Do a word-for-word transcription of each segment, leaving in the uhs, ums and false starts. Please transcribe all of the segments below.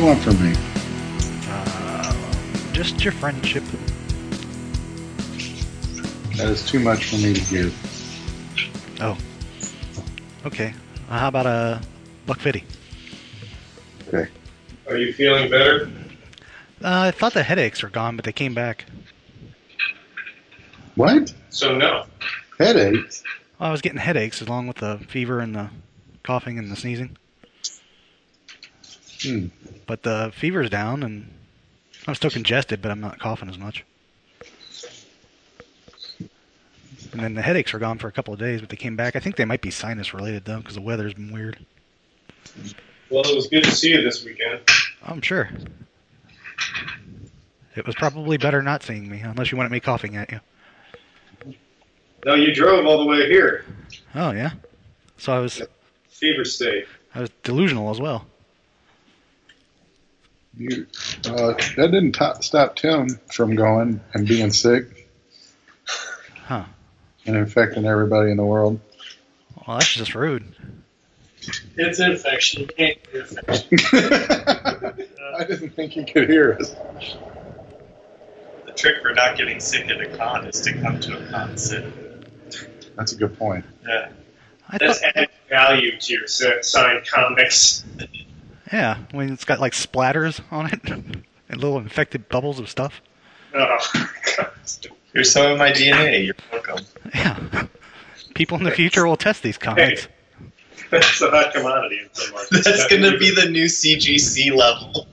want from me? Uh, just your friendship. That is too much for me to give. Oh. Okay. Uh, how about a buck fifty? Okay. Are you feeling better? Uh, I thought the headaches were gone, but they came back. What? So no. Headaches? Well, I was getting headaches along with the fever and the coughing and the sneezing. Hmm. But the fever's down, and I'm still congested, but I'm not coughing as much. And then the headaches were gone for a couple of days, but they came back. I think they might be sinus related, though, because the weather's been weird. Well, it was good to see you this weekend. I'm sure. It was probably better not seeing me, unless you wanted me coughing at you. No, you drove all the way here. Oh, yeah? So I was... Fever state. I was delusional as well. You, uh, that didn't t- stop Tim from going and being sick. Huh. And infecting everybody in the world. Well, that's just rude. It's an infection. You can't get infection. I didn't think he could hear us. The trick for not getting sick at a con is to come to a con sick. That's a good point. Yeah. I That's thought, added value to your si- signed comics. yeah, when it's got like splatters on it and little infected bubbles of stuff. Oh, God. Here's some of my D N A. You're welcome. Yeah. People in the future will test these comics. That's a hot commodity in some markets. That's going to be the new C G C level.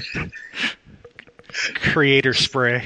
Creator spray.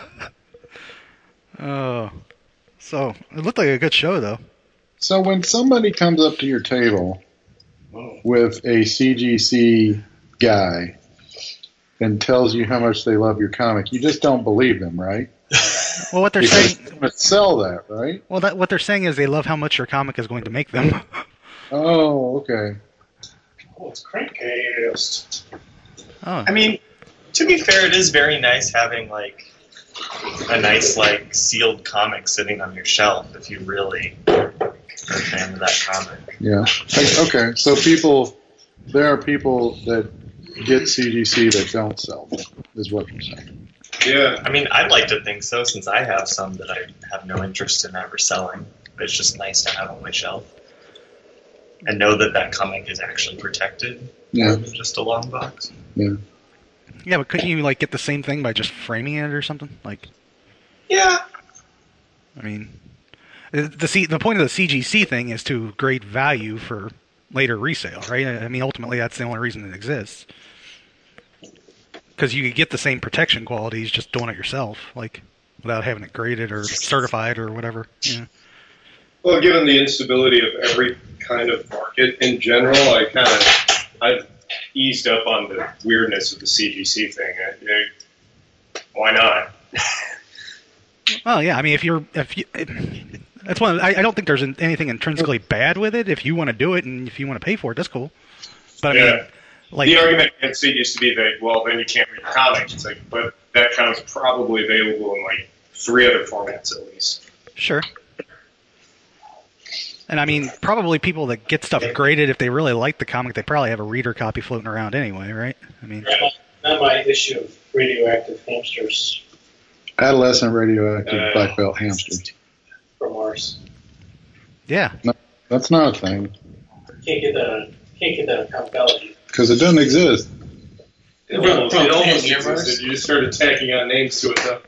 Oh. So, it looked like a good show, though. So when somebody comes up to your table with a C G C guy and tells you how much they love your comic, you just don't believe them, right? Well, what they're Because saying... they're going to sell that, right? Well, that, what they're saying is they love how much your comic is going to make them. Oh, okay. Oh, it's Crankcast. Oh. I mean, to be fair, it is very nice having, like, a nice, like, sealed comic sitting on your shelf if you really are a fan of that comic. Yeah. Okay, so people, there are people that get C G C that don't sell them, is what you're saying. Yeah. I mean, I'd like to think so, since I have some that I have no interest in ever selling. But it's just nice to have on my shelf. And know that that comic is actually protected. Yeah. Rather than just a long box. Yeah. Yeah, but couldn't you, like, get the same thing by just framing it or something? Like, Yeah. I mean... The C, the point of the C G C thing is to grade value for later resale, right? I mean, ultimately, that's the only reason it exists. Because you could get the same protection qualities just doing it yourself, like, without having it graded or certified or whatever. Yeah. Well, given the instability of every kind of market in general, I kind of I've eased up on the weirdness of the C G C thing. I, I, why not? Well, yeah. I mean, if you're, if you, it, that's one. I, I don't think there's anything intrinsically bad with it. If you want to do it and if you want to pay for it, that's cool. But I Yeah. mean, like The argument against it used to be that, well, then you can't read your comics. It's like, but that comic's probably available in like three other formats at least. Sure. And I mean, probably people that get stuff graded, if they really like the comic, they probably have a reader copy floating around anyway, right? I mean, Not my issue of radioactive hamsters Adolescent radioactive Uh, black belt hamsters. from Mars. yeah. That's not a thing. Can't get that. On, can't get that on Comicology. Because it doesn't exist. It almost, From it almost Hamster Mars? existed. You just started tacking on names to it, though.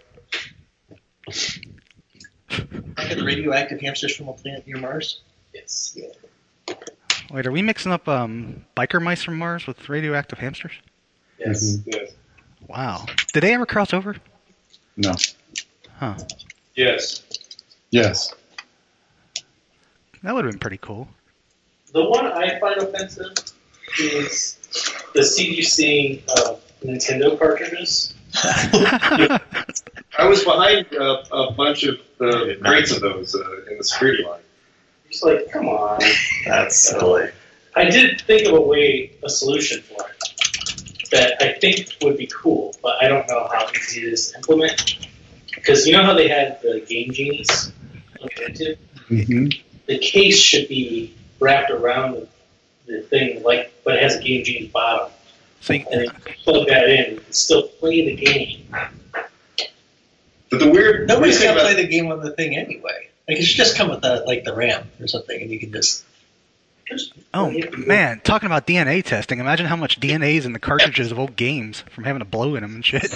Are the radioactive hamsters from a planet near Mars? Yes. Wait, are we mixing up um, biker mice from Mars with radioactive hamsters? Yes. Mhm. Yes. Wow. Did they ever cross over? No. Huh. Yes. Yes. That would have been pretty cool. The one I find offensive is the C G C of Nintendo cartridges. I was behind uh, a bunch of uh, crates of those uh, in the security line. Just like, come on. That's silly. I did think of a way, a solution for it that I think would be cool, but I don't know how easy it is to implement. Because you know how they had the Game Genies implemented? Mm-hmm. The case should be wrapped around the, the thing, like, but it has a Game Genie bottom. So you, and then plug that in. You can still play the game. But the weird Nobody's weird thing gonna about play the game on the thing anyway. Like it should just come with the like the RAM or something, and you can just. oh man, talking about D N A testing. Imagine how much D N A is in the cartridges of old games from having a blow in them and shit.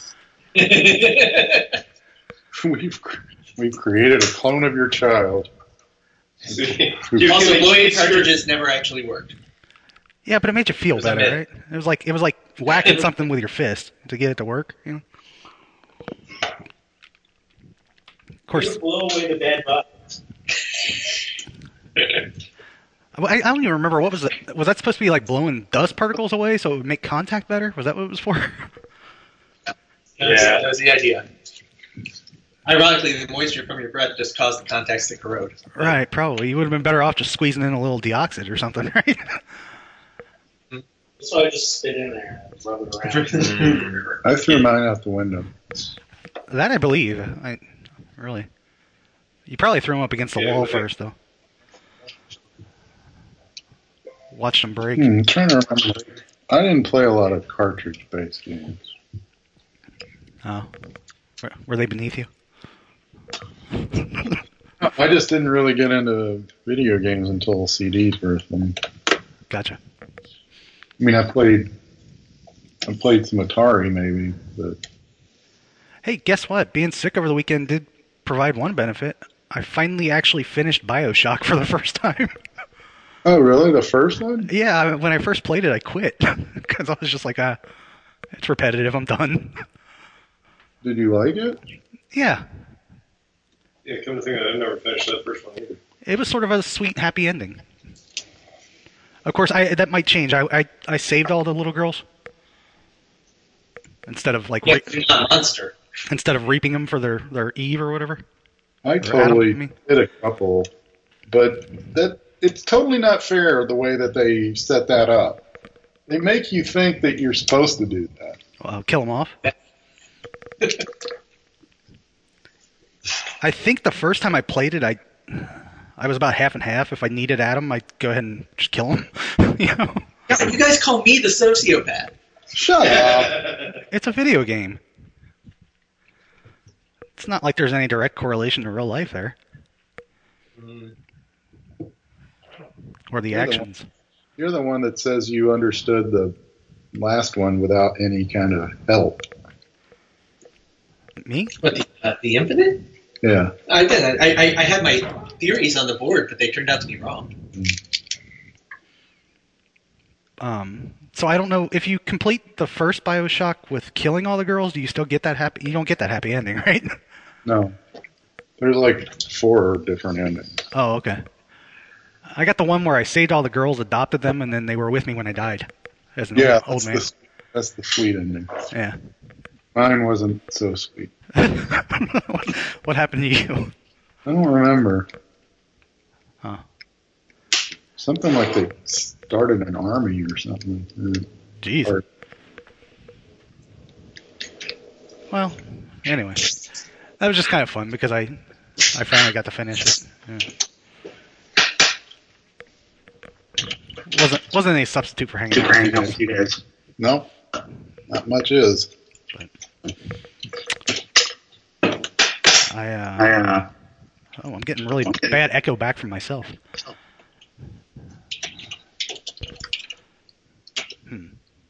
we've we've created a clone of your child. See, Who- you Also, can blowing change your- cartridges never actually worked. Yeah, but it made you feel It was a better, myth. right? It was like it was like whacking something with your fist to get it to work. You know. Of course, Just blow away the bad buttons. I, I don't even remember what was it. Was that supposed to be like blowing dust particles away so it would make contact better? Was that what it was for? That's, Yeah. That was the idea. Ironically, the moisture from your breath just caused the contacts to corrode. Right, probably. You would have been better off just squeezing in a little deoxid or something, right? So I just spit in there and rub it around. I threw mine out the window. That I believe. I really. You probably threw them up against the Yeah, wall but- first, though. Watched them break. Hmm, I'm trying to remember. I didn't play a lot of cartridge-based games. Oh, were, were they beneath you? I just didn't really get into video games until C Ds were a thing. Gotcha. I mean, I played, I played some Atari maybe, but Hey, guess what? Being sick over the weekend did provide one benefit. I finally actually finished Bioshock for the first time. oh, really? The first one? Yeah, I- when I first played it, I quit because I was just like, ah, it's repetitive. I'm done. Did you like it? Yeah, Yeah, come to think of it, I've never finished that first one either. it was sort of a sweet, happy ending. Of course, I that might change. I I, I saved all the little girls instead of like Yeah, re- you're not a monster. instead of reaping them for their their Eve or whatever. I Adam, totally you mean? did a couple, but that it's totally not fair the way that they set that up. They make you think that you're supposed to do that. Well, kill them off. I think the first time I played it, I I was about half and half. If I needed Adam, I'd go ahead and just kill him. you know, Yeah, you guys call me the sociopath. Shut up. it's a video game. It's not like there's any direct correlation to real life there, or the You're the actions. You're the one that says you understood the last one without any kind of help. Me? What, the, uh, the Infinite? Yeah. I did. I, I, I had my theories on the board, but they turned out to be wrong. Um, so I don't know if you complete the first Bioshock with killing all the girls. Do you still get that happy? You don't get that happy ending, right? No. There's like four different endings. Oh, okay. I got the one where I saved all the girls, adopted them, and then they were with me when I died. As an Yeah, old, old that's man. the, that's the sweet ending. Yeah. Mine wasn't so sweet. what, what happened to you? I don't remember. Huh. Something like they started an army or something. Or- Jeez. or- Well, anyway, that was just kind of fun because I, I finally got to finish it. Yeah. wasn't wasn't any substitute for hanging out with you guys. No, not much is. I uh, oh, I'm getting really bad echo back from myself. Hmm.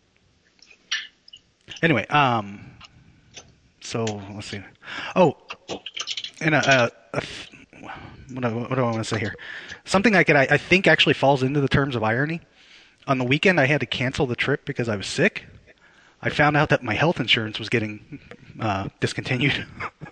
Anyway, um, so let's see. Oh, and a, a, a what, do, what do I want to say here? Something I could, I, I think, actually falls into the terms of irony. On the weekend, I had to cancel the trip because I was sick. I found out that my health insurance was getting uh, discontinued.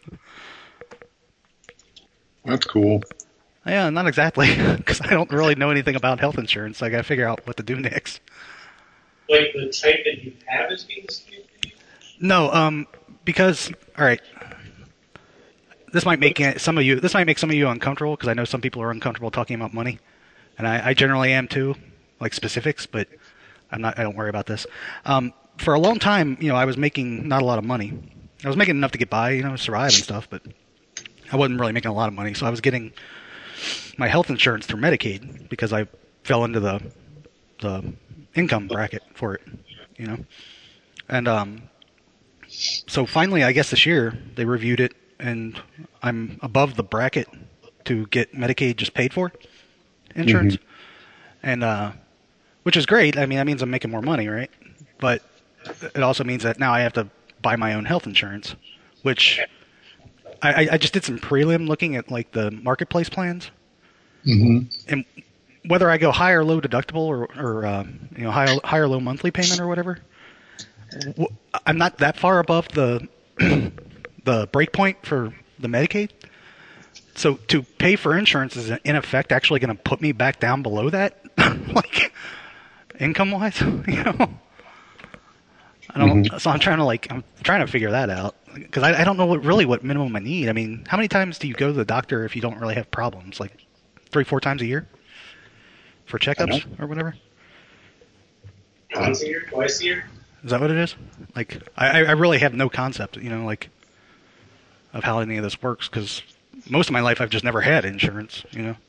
That's cool. Yeah, not exactly, because I don't really know anything about health insurance. So I got to figure out what to do next. Like the type that you have is being disputed? No, um, because all right, this might make some of you this might make some of you uncomfortable because I know some people are uncomfortable talking about money, and I, I generally am too, like specifics. But I'm not. I don't worry about this. Um, for a long time, you know, I was making not a lot of money. I was making enough to get by, you know, survive and stuff, but I wasn't really making a lot of money. So I was getting my health insurance through Medicaid because I fell into the the income bracket for it. you know. And um, so finally, I guess this year they reviewed it, and I'm above the bracket to get Medicaid just paid for insurance, Mhm. and uh, which is great. I mean, that means I'm making more money, right? But it also means that now I have to buy my own health insurance, which I, I- I just did some prelim looking at like the marketplace plans, hmm and whether I go high or low deductible or, or uh, you know high high or low monthly payment or whatever, w- I'm not that far above the the break point for the Medicaid. So to pay for insurance is in effect actually going to put me back down below that, like income wise, you know. I don't. Mhm. So I'm trying to like I'm trying to figure that out because I, I don't know what really what minimum I need. I mean, how many times do you go to the doctor if you don't really have problems? Like three, four times a year for checkups or whatever. Once a year, twice a year. Is that what it is? Like I, I really have no concept, you know, like of how any of this works because most of my life I've just never had insurance, you know.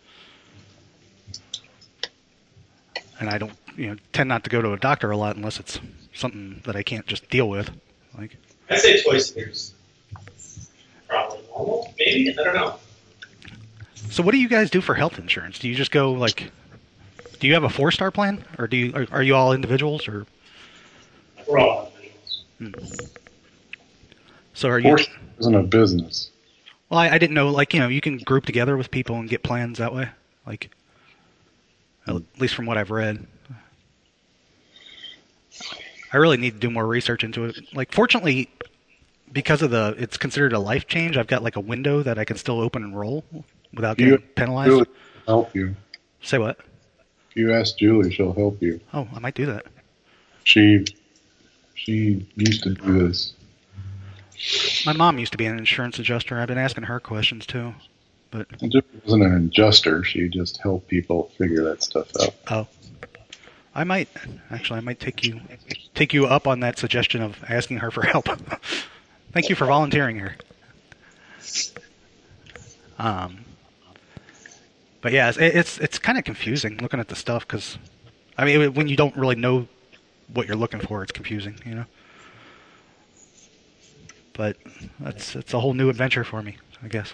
And I don't, you know, tend not to go to a doctor a lot unless it's something that I can't just deal with. Like, I'd say twice a year is probably normal. Maybe I don't know. so what do you guys do for health insurance? Do you just go like, do you have a four-star plan, or do you are, are you all individuals, or We're all individuals. so are you? Force isn't a business. Well, I, I didn't know, like, you know, you can group together with people and get plans that way, like, at least from what I've read. I really need to do more research into it. Like, fortunately, because of the, it's considered a life change, I've got like a window that I can still open and roll without getting You penalized. Julie will help you. Say what? If you ask Julie, she'll help you. Oh, I might do that. She she used to do this. My mom used to be an insurance adjuster. I've been asking her questions too, but It just wasn't an adjuster. She just helped people figure that stuff out. oh, I might actually. I might take you take you up on that suggestion of asking her for help. Thank you for volunteering here. Um, but yeah, it's it's, it's kind of confusing looking at the stuff because, I mean, when you don't really know what you're looking for, it's confusing, you know. But that's it's a whole new adventure for me, I guess.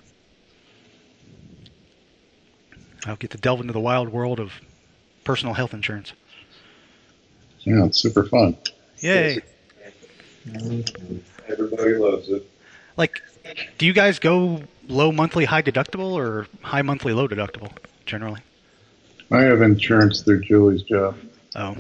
I'll get to delve into the wild world of personal health insurance. Yeah, it's super fun. Yay! Everybody loves it. Like, do you guys go low monthly, high deductible, or high monthly, low deductible, generally? I have insurance through Julie's job. Oh,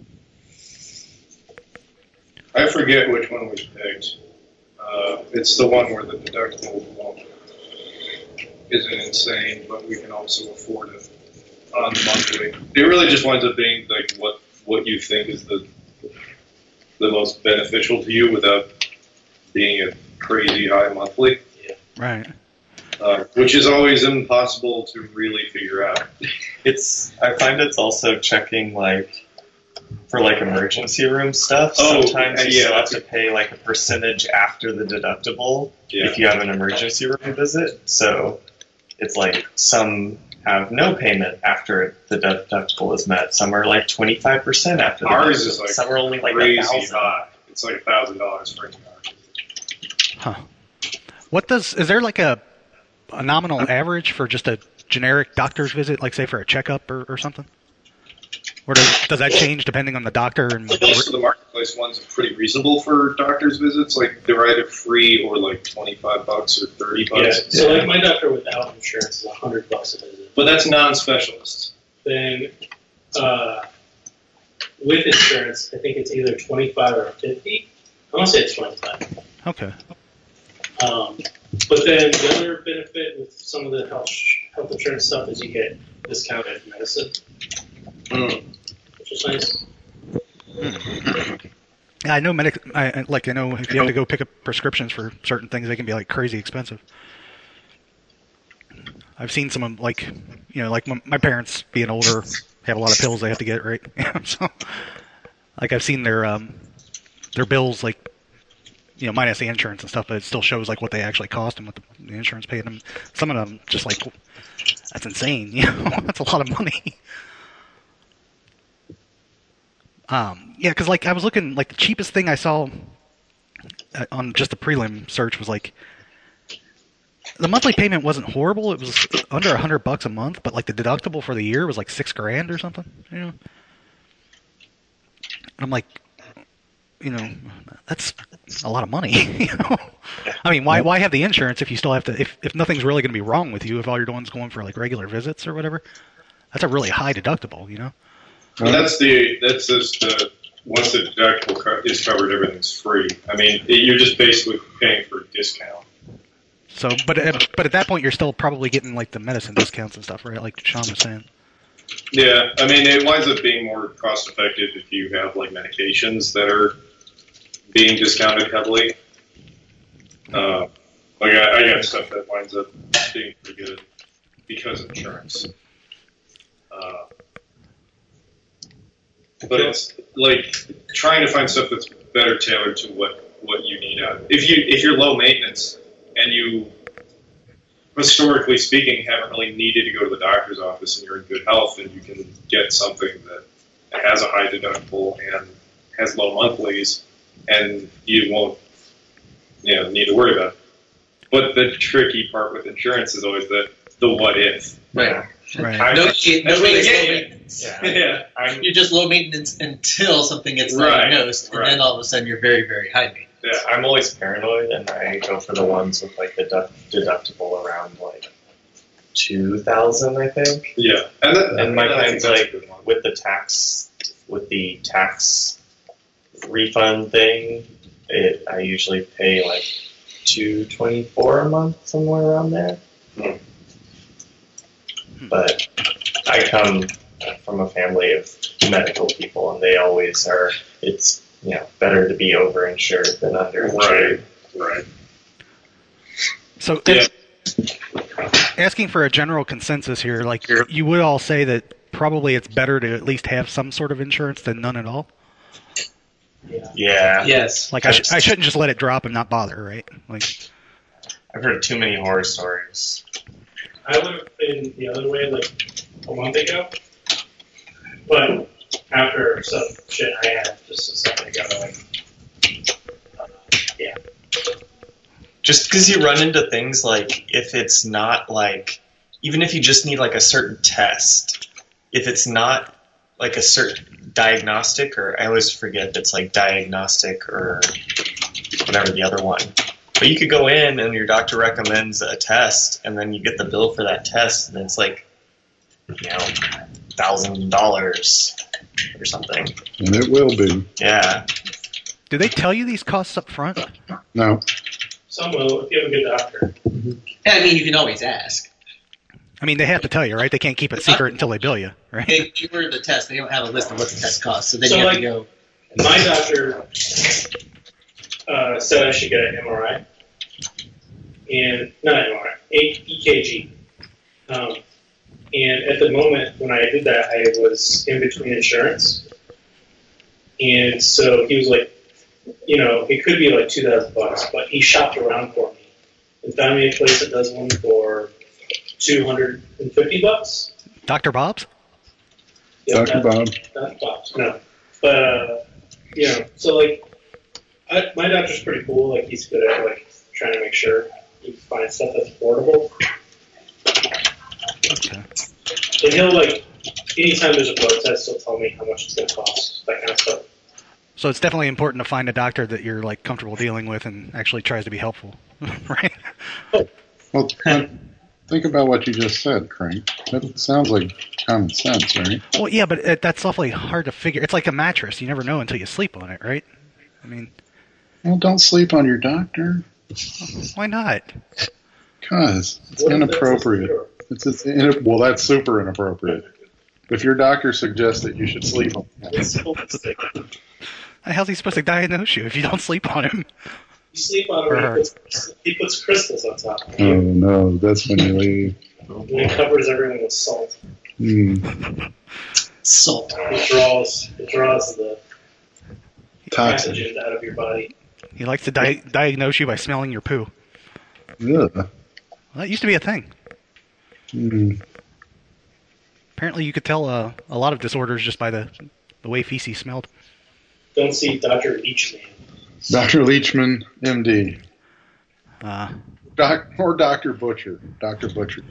I forget which one we picked. Uh, it's the one where the deductible won't- isn't insane, but we can also afford it on the monthly. It really just winds up being like what what you think is the the most beneficial to you without being a crazy high monthly, right. uh, which is always impossible to really figure out. It's I find it's also checking like for like emergency room stuff. Oh, Sometimes you yeah, still have that's to pay like a percentage after the deductible Yeah. if you have an emergency room visit. So it's like some have no payment after the deductible is met. Some are like twenty-five percent after the Ours deductible. is like Some are only like a crazy thousand. high. It's like a thousand dollars for an hour. Huh. What does is there like a a nominal average for just a generic doctor's visit, like say for a checkup or, or something? Or does, does that change depending on the doctor? And Most of the marketplace ones are pretty reasonable for doctor's visits. Like they're either free or like twenty-five bucks or thirty Yeah. bucks. So like my doctor without insurance is a hundred bucks a visit. But that's non-specialist. Then uh, with insurance, I think it's either twenty-five or fifty. I want to say it's twenty-five. okay. Um, but then the other benefit with some of the health health insurance stuff is you get discounted medicine, Mm. which is nice. Yeah, I know medic. I I- like I know if you have to go pick up prescriptions for certain things, they can be like crazy expensive. I've seen some of like, you know, like my, my parents being older have a lot of pills they have to get, right? So, like I've seen their um their bills like, you know, minus the insurance and stuff, but it still shows like what they actually cost and what the, the insurance paid them. Some of them just like, that's insane, you know, that's a lot of money. Um, yeah, because like I was looking, like the cheapest thing I saw uh, on just a prelim search was like the monthly payment wasn't horrible. It was under a hundred bucks a month, but like the deductible for the year was like six grand or something. You know, and I'm like, you know, that's a lot of money. You know, I mean, why why have the insurance if you still have to if if nothing's really going to be wrong with you if all you're doing is going for like regular visits or whatever? That's a really high deductible, you know. Well, that's the that's just the once the deductible co- is covered, everything's free. I mean, it, you're just basically paying for a discount. So, but at, but at that point, you're still probably getting like the medicine discounts and stuff, right? Like Sean was saying. Yeah, I mean, it winds up being more cost effective if you have like medications that are being discounted heavily. Uh, like I, I got stuff that winds up being pretty good because of insurance. Uh, but it's like trying to find stuff that's better tailored to what, what you need out of it. If you if you're low maintenance and you, historically speaking, haven't really needed to go to the doctor's office and you're in good health, then you can get something that has a high deductible and has low monthlies, and you won't you know, need to worry about it. But the tricky part with insurance is always the the what if. Right. Right. I- No, that's no where they maintenance, get low you. maintenance. Yeah. Yeah. I'm, You're just low maintenance until something gets Right, diagnosed, and right. then all of a sudden you're very, very high maintenance. yeah. I'm always paranoid, and I go for the ones with like the dedu- deductible around like two thousand, I think. Yeah. And, that, And my I think client's that's a like good one. with the tax, with the tax refund thing, it I usually pay like two twenty four a month, somewhere around there. Hmm. But I come from a family of medical people, and they always are. It's you know better to be overinsured than underinsured. Right. Right. So, Yeah. asking for a general consensus here, like you would all say that probably it's better to at least have some sort of insurance than none at all. Yeah. Yeah, Yes. Like I, sh- I shouldn't just let it drop and not bother, right? Like, I've heard too many horror stories. I would have been the other way like a month ago, but after some shit I had just a second ago, like, uh, yeah. Just because you run into things like if it's not like, even if you just need like a certain test, if it's not like a certain diagnostic, or I always forget if it's like diagnostic or whatever the other one. But you could go in and your doctor recommends a test, and then you get the bill for that test, and it's like, you know, thousand dollars or something. And it will be. Yeah. do they tell you these costs up front? No. Some will if you have a good doctor. I mean, you can always ask. I mean, they have to tell you, right? They can't keep it secret until they bill you, right? They give her the test. They don't have a list of what the test costs, so then So, you have like- to go. My doctor uh, said I should get an M R I, and not M R I, E K G. Um, and at the moment when I did that, I was in between insurance, and so he was like, you know, it could be like two thousand bucks, but he shopped around for me and found me a place that does one for two hundred and fifty bucks. Doctor Bob's? Yeah, Doctor that- Bob. Not Bob's, no. But, uh, you know, so, like, I, my doctor's pretty cool. Like, he's good at, like, trying to make sure you find stuff that's affordable. Okay. And he'll, like, anytime there's a blood test, he'll tell me how much it's going to cost, that kind of stuff. So it's definitely important to find a doctor that you're like comfortable dealing with and actually tries to be helpful, right? Well, th- think about what you just said, Crank. That sounds like common sense, right? Well, yeah, but it, that's awfully hard to figure. It's like a mattress. You never know until you sleep on it, right? I mean, Well, don't sleep on your doctor. why not? Because it's What if that's inappropriate. insecure? It's, it's in, well, that's super inappropriate. If your doctor suggests that you should sleep on him, It's holistic. How's he supposed to diagnose you if you don't sleep on him? You sleep on him, and he puts, he puts crystals on top of oh you, no, that's when you leave. and he covers everyone with salt. Mm. Salt. It draws, it draws the Toxic. pathogens out of your body. He likes to di- diagnose you by smelling your poo. Yeah. Well, that used to be a thing. Mm. Apparently, you could tell uh, a lot of disorders just by the the way feces smelled. Don't see Doctor Leachman. Doctor Leachman, M D. Uh, Doc, or Doctor Butcher. Doctor Butcher.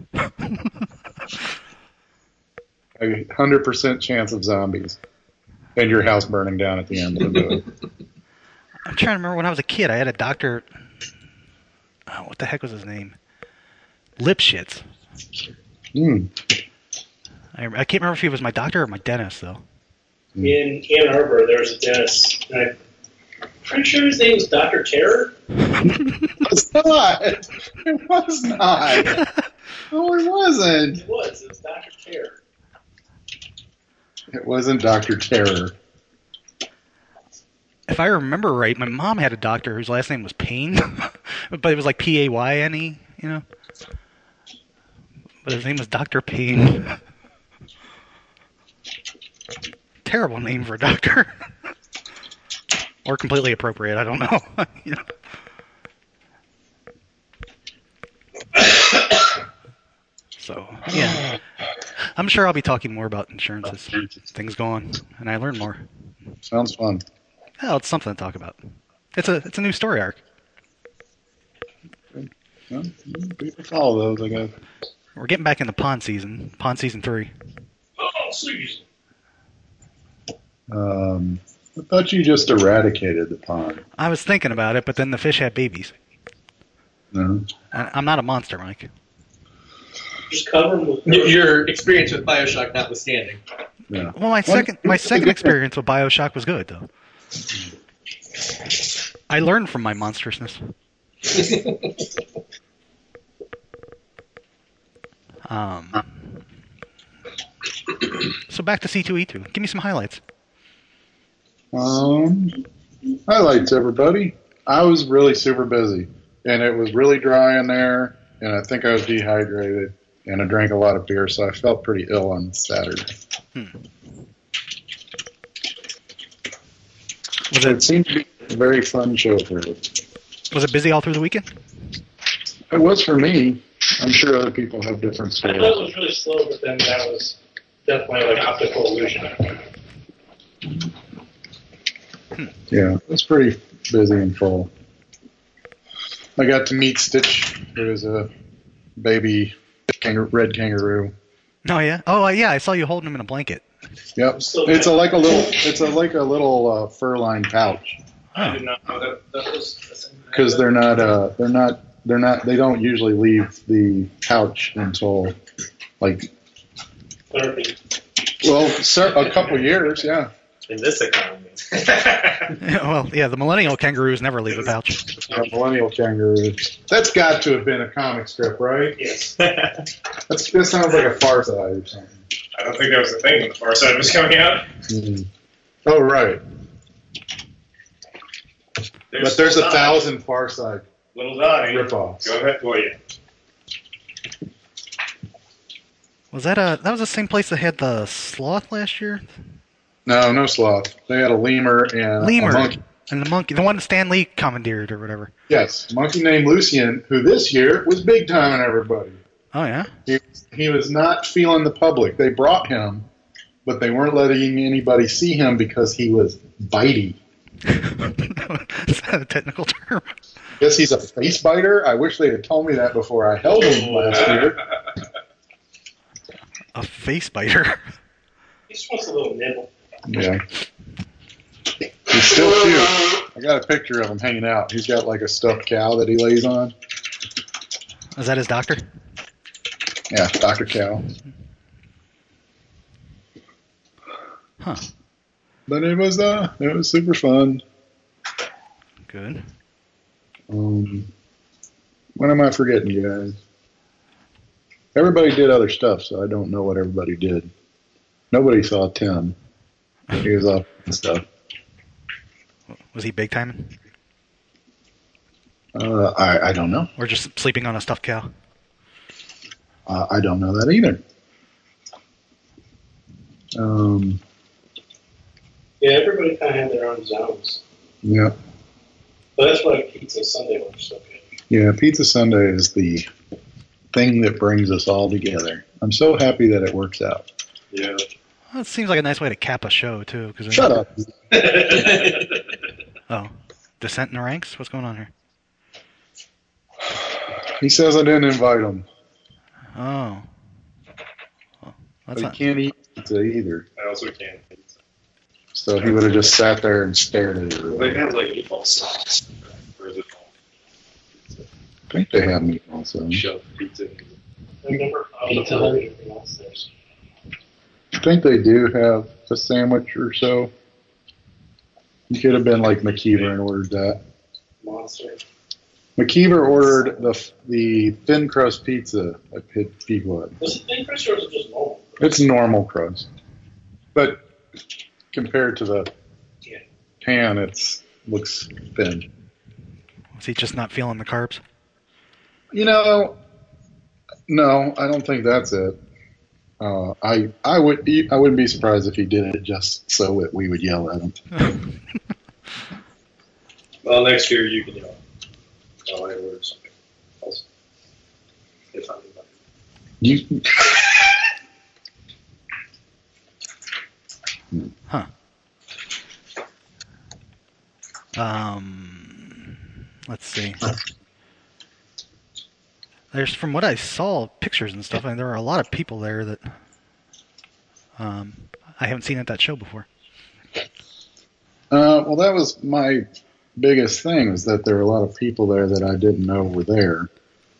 A hundred percent chance of zombies. And your house burning down at the end of the movie. I'm trying to remember when I was a kid. I had a doctor. Oh, what the heck was his name? Lipschitz. Hmm. I, I can't remember if he was my doctor or my dentist, though. In Ann Arbor, there was a dentist. And I'm pretty sure his name was Doctor Terror. It was not. It was not. No, it wasn't. It was. It was Doctor Terror. It wasn't Doctor Terror. If I remember right, my mom had a doctor whose last name was Payne, but it was like P A Y N E, you know? But his name was Doctor Payne. Terrible name for a doctor. Or completely appropriate, I don't know. You know? So, yeah. I'm sure I'll be talking more about insurance as things go on, and I learn more. Sounds fun. Well, it's something to talk about. It's a it's a new story arc. Well, people follow those, I guess. We're getting back into pond season. Pond season three. Oh, season. Um, I thought you just eradicated the pond. I was thinking about it, but then the fish had babies. No. I, I'm not a monster, Mike. Just cover them with... Your experience with Bioshock notwithstanding. Yeah. Well, my second my second experience with Bioshock was good, though. I learned from my monstrousness. Um. So back to C two E two. Give me some highlights. Um, highlights, everybody. I was really super busy, and it was really dry in there, and I think I was dehydrated, and I drank a lot of beer, so I felt pretty ill on Saturday. Hmm. Was it, it seemed to be a very fun show for me. Was it busy all through the weekend? It was for me. I'm sure other people have different I thought stories. it was really slow, but then that was definitely like optical illusion. Yeah, it was pretty busy and full. I got to meet Stitch, who is a baby kangaroo, red kangaroo. Oh yeah. Oh uh, yeah. I saw you holding him in a blanket. Yep, it's a like a little, it's a like a little uh, fur-lined pouch. I did not know that that was. Because they're not, uh, they're not, they're not, they don't usually leave the pouch until, like, Therapy. well, sir, a couple years, yeah. In this economy. Well, yeah. The millennial kangaroos never leave a pouch. A millennial kangaroo. That's got to have been a comic strip, right? Yes. That's, that sounds like a Far Side or something. I don't think that was the thing when the Far Side was coming out. Mm. Oh, right. There's But there's a Donnie. thousand Far Side Little Donnie. rip-offs. Go ahead, boy. Yeah. Was that a that was the same place that had the sloth last year? No, no sloth. They had a lemur and Lemur a monkey. and the monkey, the one that Stan Lee commandeered or whatever. Yes, a monkey named Lucian, who this year was big time on everybody. Oh yeah. He, he was not feeling the public. They brought him, but they weren't letting anybody see him because he was bitey. Is that a technical term? Yes, he's a face biter. I wish they had told me that before I held him last year. A face biter. He just wants a little nibble. Yeah. He's still cute. I got a picture of him hanging out. He's got like a stuffed cow that he lays on. Is that his doctor? Yeah, Doctor Cow. Huh. But it was uh, it was super fun. Good. Um, what am I forgetting, you guys? Everybody did other stuff, so I don't know what everybody did. Nobody saw Tim. He was off and stuff. Was he big timing? Uh, I, I don't know. Or just sleeping on a stuffed cow? Uh, I don't know that either. Um, Yeah, everybody kind of had their own zones. yeah, But that's why Pizza Sunday was so good. yeah. Pizza Sunday is the thing that brings us all together. I'm so happy that it works out. Yeah. Well, it seems like a nice way to cap a show too. Cause Shut up. Oh, dissent in the ranks. What's going on here? He says I didn't invite him. Oh, well, that's But he not. can't eat pizza either. I also can't. So he would have just sat there and stared at it. They have like meatball sauce. Or is it I think they have meatball sauce. shove pizza? I've never found Pizza Hut. Anything else there's. I think they do have a sandwich or so. You could have been like McKeever and ordered that. Monster. McKeever ordered the the thin crust pizza at Pit Pequod. Was it thin crust or was it just normal? It's normal crust, but compared to the Yeah. pan, it's looks thin. Is he just not feeling the carbs? You know, no, I don't think that's it. Uh, I I would I wouldn't be surprised if he did it just so that we would yell at him. Well, next year you can yell. Oh, I ordered something else. If I'm invited. You Um, let's see. There's, from what I saw, pictures and stuff, and there are a lot of people there that um, I haven't seen at that show before. Uh, well, that was my biggest thing, was that there were a lot of people there that I didn't know were there.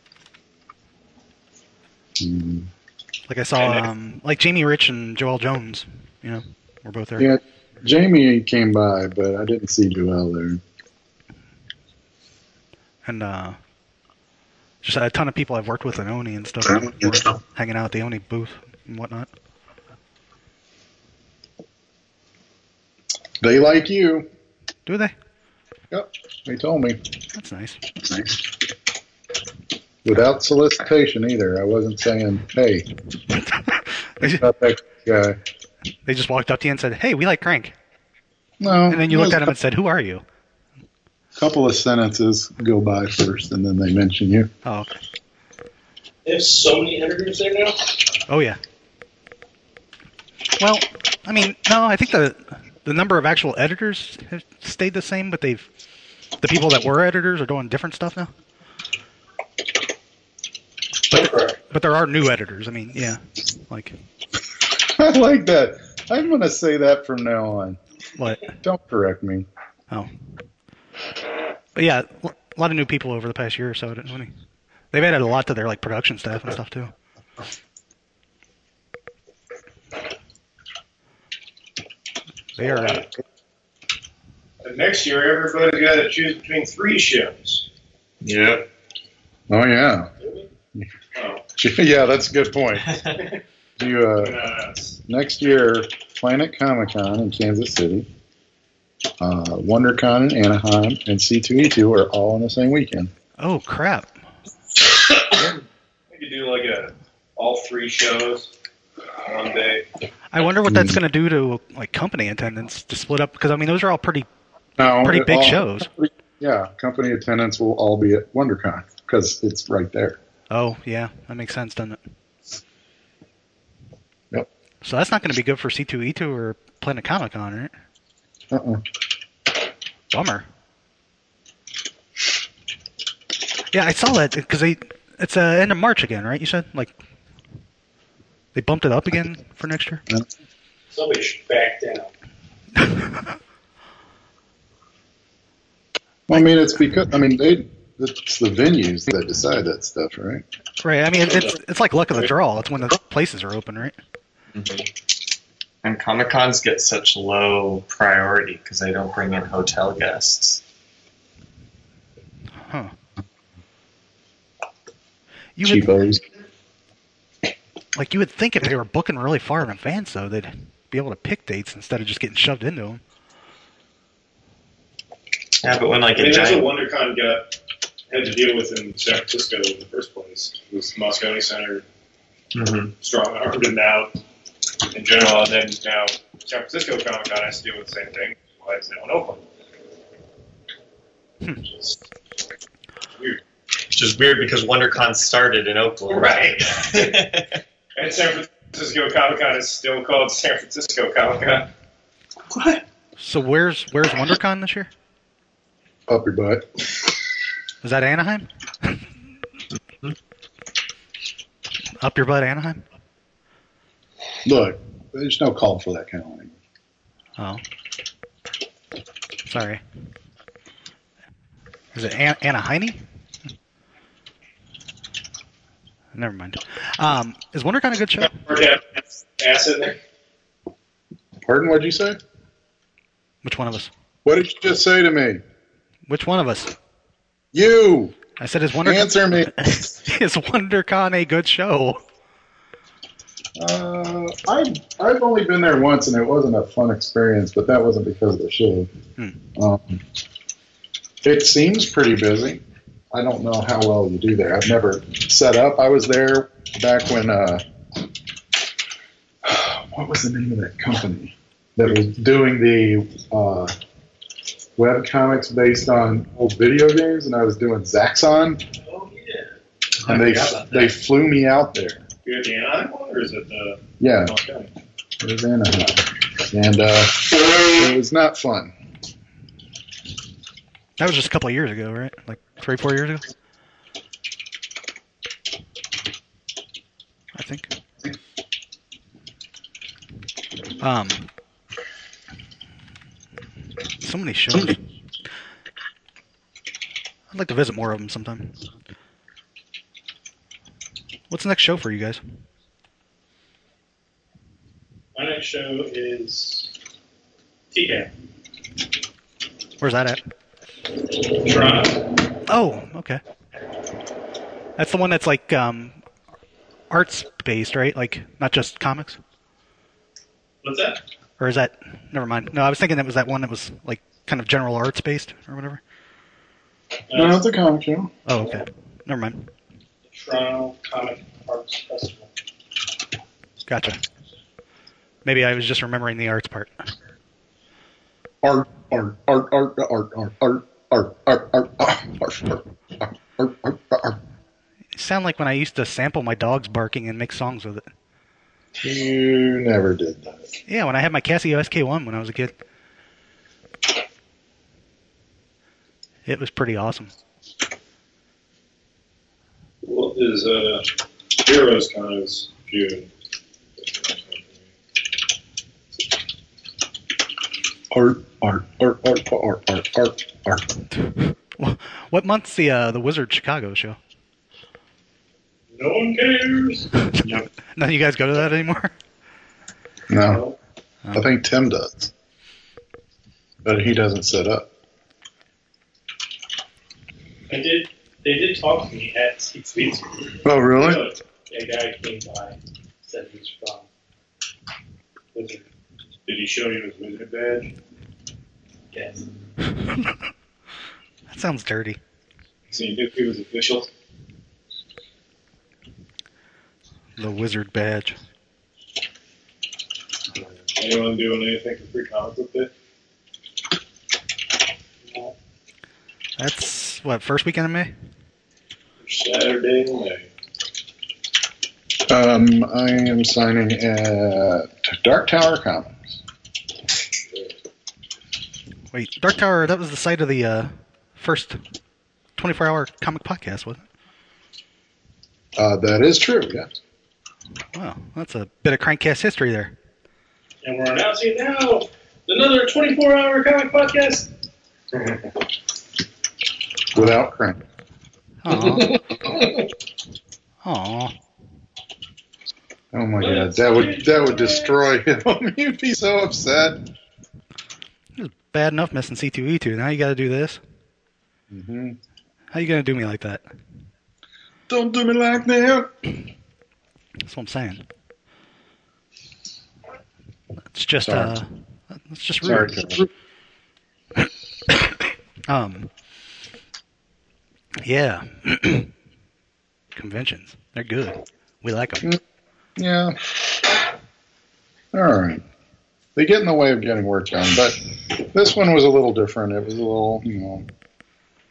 Mm. Like I saw, um, like Jamie Rich and Joel Jones, you know, were both there. Yeah, Jamie came by, but I didn't see Joel there. And uh, just a ton of people I've worked with in Oni and stuff, were hanging out at the Oni booth and whatnot. They like you. Do they? Yep, they told me. That's nice. Without solicitation either. I wasn't saying, hey, They just, about that guy. they just walked up to you and said, "Hey, we like Crank," No. and then you looked there's at him and said, "Who are you?" a couple of sentences go by first, and then they mention you. Oh, okay. There's so many editors there now. Oh yeah. Well, I mean, no, I think the the number of actual editors have stayed the same, but they've the people that were editors are doing different stuff now. But but there are new editors. I mean, yeah, like I like that. I'm going to say that from now on. what? Don't correct me. Oh, but yeah, a lot of new people over the past year or so. Didn't we? They've added a lot to their like production staff and stuff too. They are. Uh, And next year, everybody's got to choose between three shows. Yeah. Oh, yeah. Oh, Yeah, that's a good point. You, uh, uh, next year, Planet Comic Con in Kansas City, uh, WonderCon in Anaheim, and C two E two are all on the same weekend. oh crap! we could do like a all three shows one day. I wonder what that's going to do to like company attendance to split up, because I mean those are all pretty No, pretty it big all- shows. Yeah, company attendance will all be at WonderCon because it's right there. Oh yeah, that makes sense, doesn't it? Yep. So that's not going to be good for C two E two or Planet Comic Con, right? Uh-uh. Bummer. Yeah, I saw that because they it's uh, end of March again, right? You said like they bumped it up again for next year. Somebody should back down. Well, I mean, it's because I mean they it's the venues that decide that stuff, right? Right. I mean, it, it's it's like luck of the draw. It's when the places are open, right? Mm-hmm. And Comic Cons get such low priority because they don't bring in hotel guests. Huh. You would, Cheapos. like you would think if they were booking really far in advance, though, they'd be able to pick dates instead of just getting shoved into them. Yeah, but when like I mean, a that's what giant, WonderCon got had to deal with in San Francisco in the first place. It was Moscone Center Mhm. strong armed, and now in general, and then now San Francisco Comic Con has to deal with the same thing. Why it's now in Oakland? Hmm. It's weird. which is weird because WonderCon started in Oakland. Right. And San Francisco Francisco Comic Con is still called San Francisco Comic Con. What? So where's where's WonderCon this year? Up your butt. Is that Anaheim? Up your butt, Anaheim? Look, there's no call for that kind of language. Oh. Sorry. Is it An- Anaheim? Never mind. Um, is WonderCon a good show? Or to have ass in there. Pardon, what'd you say? Which one of us? What did you just say to me? Which one of us? You! I said, is WonderCon, Answer me! is WonderCon a good show? Uh, I've, I've only been there once, and it wasn't a fun experience, but that wasn't because of the show. Hmm. Um, it seems pretty busy. I don't know how well you do there. I've never set up. I was there back when, uh, what was the name of that company that was doing the uh, web comics based on old video games, and I was doing Zaxxon, Oh, yeah. and I they forgot about that. they flew me out there. You're at the Anaheim one, or is it the... Yeah, Okay. it was Anaheim, and uh, it was not fun. That was just a couple of years ago, right? Like three, four years ago? I think. Um, so many shows. I'd like to visit more of them sometime. What's the next show for you guys? My next show is T C A Where's that at? Toronto. Oh, okay. That's the one that's like um, arts based, right? Like not just comics? What's that? Or is that? Never mind. No, I was thinking that was that one that was like kind of general arts based or whatever. No, it's a comic show. Oh, okay. Never mind. The Toronto Comic Arts Festival. Gotcha. Maybe I was just remembering the arts part. Art, art, art, art, art, art, art, art, art, art, art, art, art, art, art, art. You sound like when I used to sample my dog's barking and make songs with it. You never did that. Yeah, when I had my Casio S K one when I was a kid. It was pretty awesome. What is uh, Heroes Con is June. Art, art, art, art, art, art, art, art. What month's the uh, the Wizard Chicago show? No one cares. None of you guys go to that anymore? No, I think Tim does, but he doesn't set up. I did. They did talk to me at Sweet Sweets. Oh, really? A guy came by, said he was from Wizard. Did he show you his wizard badge? Yes. That sounds dirty. So you knew he was official? The Wizard badge. Anyone doing anything for free comic book day? That's, what, first weekend of May? Saturday in May. Um, I am signing at Dark Tower Comics. Wait, Dark Tower, that was the site of the uh, first twenty-four hour comic podcast, wasn't it? Uh, that is true, yes. Wow, that's a bit of Crankcast history there. And we're announcing now another twenty-four hour comic podcast. Without crank. Aww. Aww. Oh my god, that would that would destroy him. You'd be so upset. It was bad enough missing C two E two. Now you gotta do this. Mm-hmm. How you gonna do me like that? Don't do me like that. That's what I'm saying. It's just, Sorry. uh, it's just Sorry, rude. Kevin. Um, yeah. Conventions. They're good. We like them. Yeah. All right. They get in the way of getting work done, but this one was a little different. It was a little, you know,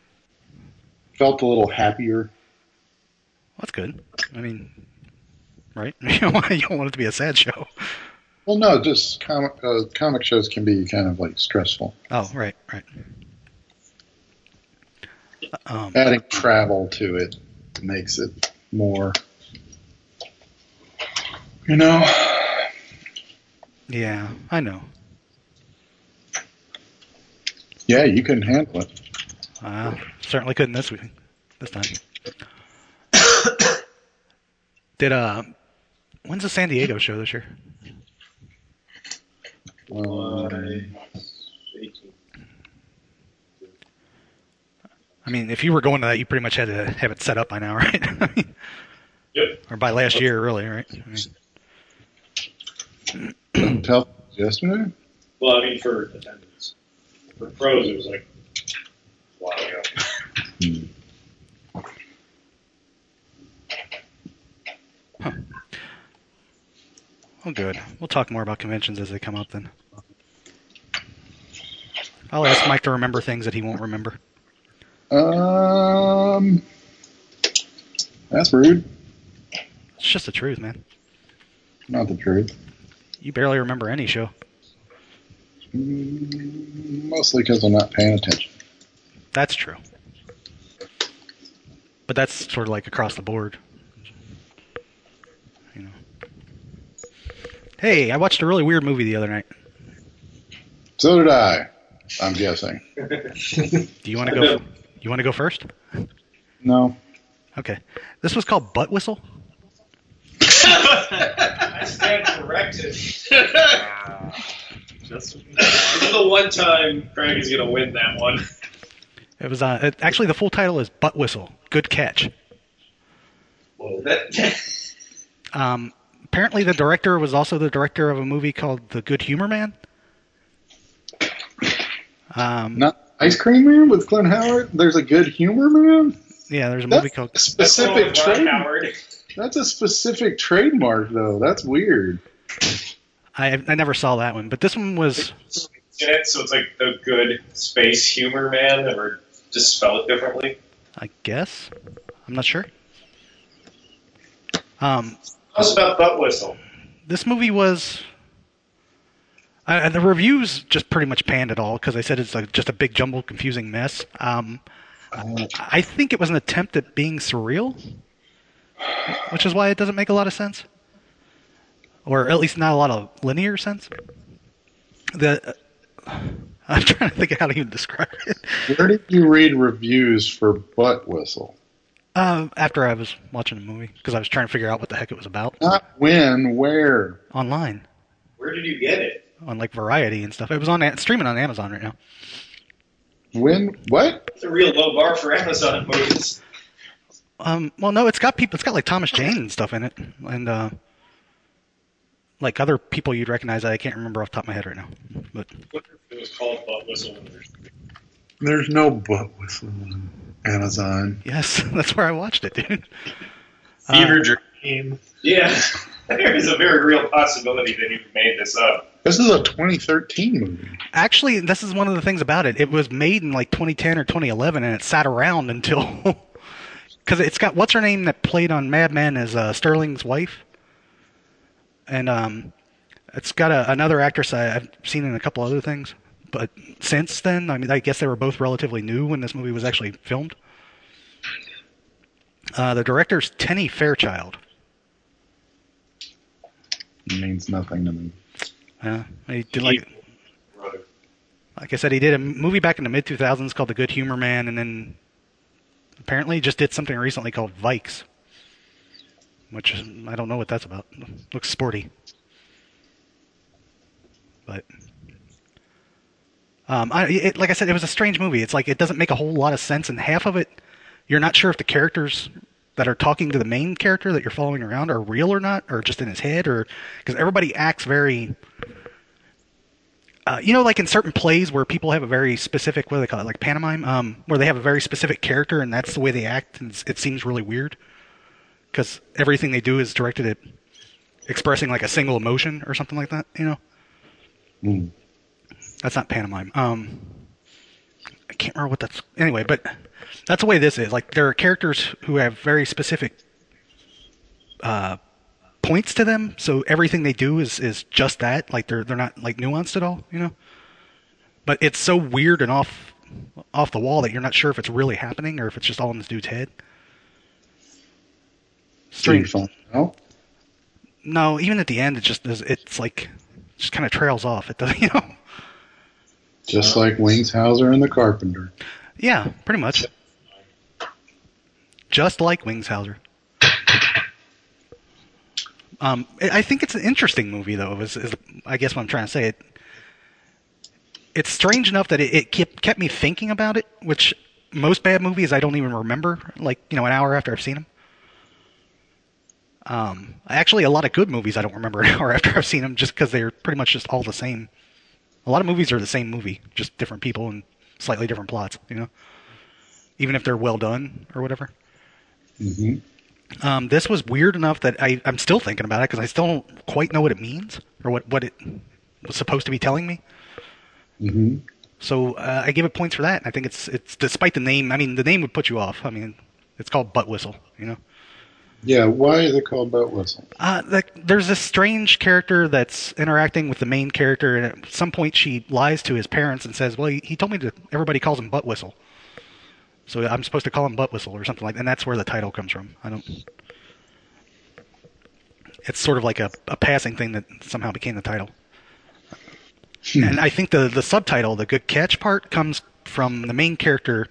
felt a little happier. That's good. I mean, right? You don't want, you don't want it to be a sad show. Well, no, just comic uh, comic shows can be kind of like stressful. Oh, right, right. Um, Adding travel to it makes it more, you know. yeah, I know. Yeah, you couldn't handle it. Uh, certainly couldn't this week, this time. Did uh, when's the San Diego show this year? Um, I mean, if you were going to that, you pretty much had to have it set up by now, right? I mean, Yep. or by last year, really, right? I mean, tell yesterday. Well, I mean, for attendance. For pros, it was like a while ago. Hmm. huh. Well, good. We'll talk more about conventions as they come up then. I'll ask Mike to remember things that he won't remember. Um, that's rude. It's just the truth, man. Not the truth. You barely remember any show. Mm, Mostly because I'm not paying attention. That's true. But that's sort of like across the board. You know. Hey, I watched a really weird movie the other night. So did I. I'm guessing. Do you want to go? You want to go first? No. Okay. This was called Butt Whistle. I stand corrected. Just this is the one time Craig is going to win that one. It was uh, it, actually the full title is Butt Whistle. Good catch. Whoa, that, Um, apparently, the director was also the director of a movie called The Good Humor Man. Um, Not Ice Cream Man with Clint Howard? There's a Good Humor Man? yeah, there's a That's movie called. a specific that's Ron trade. Howard. That's a specific trademark, though. That's weird. I I never saw that one, but this one was. In it, so it's like the good space humor man, or just spell it differently. I guess. I'm not sure. Um, Tell us about Butt Whistle. this movie was. Uh, the reviews just pretty much panned it all because they said it's like just a big jumbled, confusing mess. Um, I think it was an attempt at being surreal, which is why it doesn't make a lot of sense, or at least not a lot of linear sense. The I'm trying to think of how to even describe it. Where did you read reviews for Butt Whistle? Uh, after I was watching the movie because I was trying to figure out what the heck it was about Not when, where? online Where did you get it? on like Variety and stuff. It was on it's streaming on Amazon right now. When? What? It's a real low bar for Amazon movies. Um, well, no, it's got people. It's got like Thomas Jane and stuff in it, and uh, like other people you'd recognize that I can't remember off the top of my head right now. But It was called Butt Whistle. There's no Butt Whistle on Amazon. yes, that's where I watched it, dude. Fever Uh, Dream. Yeah, there is a very real possibility that you made this up. This is a twenty thirteen movie. Actually, this is one of the things about it. It was made in like twenty ten or twenty eleven, and it sat around until because it's got what's her name that played on Mad Men as uh, Sterling's wife, and um, it's got a, another actress I, I've seen in a couple other things. But since then, I mean, I guess they were both relatively new when this movie was actually filmed. Uh, the director's Tenny Fairchild. It means nothing to me. Uh, he did like, like I said, he did a movie back in the mid two thousands called The Good Humor Man, and then apparently just did something recently called Vikes, which is, I don't know what that's about. Looks sporty, but um, I, it, like I said, it was a strange movie. It's like it doesn't make a whole lot of sense, and half of it, you're not sure if the characters that are talking to the main character that you're following around are real or not, or just in his head, or because everybody acts very. Uh, you know, like in certain plays where people have a very specific, what do they call it, like pantomime, um, where they have a very specific character and that's the way they act, and it seems really weird because everything they do is directed at expressing like a single emotion or something like that. You know, Mm. that's not pantomime. Um, I can't remember what that's anyway, but that's the way this is. Like there are characters who have very specific uh, points to them, so everything they do is, is just that. Like they're they're not like nuanced at all, you know. But it's so weird and off off the wall that you're not sure if it's really happening or if it's just all in this dude's head. Strange. Fun. No? No, even at the end, it just is. It's like just kind of trails off. It doesn't, you know. Just like Wings Hauser and the Carpenter. Yeah, pretty much. Just like Wings Hauser. Um, I I think it's an interesting movie, though. Is, is I guess what I'm trying to say. It it's strange enough that it, it kept kept me thinking about it, which most bad movies I don't even remember. Like you know, an hour after I've seen them. Um, actually, a lot of good movies I don't remember an hour after I've seen them, just because they're pretty much just all the same. A lot of movies are the same movie, just different people and slightly different plots. You know, even if they're well done or whatever. Mm-hmm. Um, this was weird enough that I, I'm still thinking about it because I still don't quite know what it means or what, what it was supposed to be telling me. Mm-hmm. So uh, I give it points for that. I think it's it's despite the name. I mean, the name would put you off. I mean, it's called Butt Whistle. You know. Yeah, why is it called Butt Whistle? Uh, like, there's this strange character that's interacting with the main character, and at some point she lies to his parents and says, "Well, he, he told me to. Everybody calls him Butt Whistle, so I'm supposed to call him Butt Whistle or something like that." And that's where the title comes from. I don't. It's sort of like a, a passing thing that somehow became the title. Hmm. And I think the the subtitle, the good catch part, comes from the main character.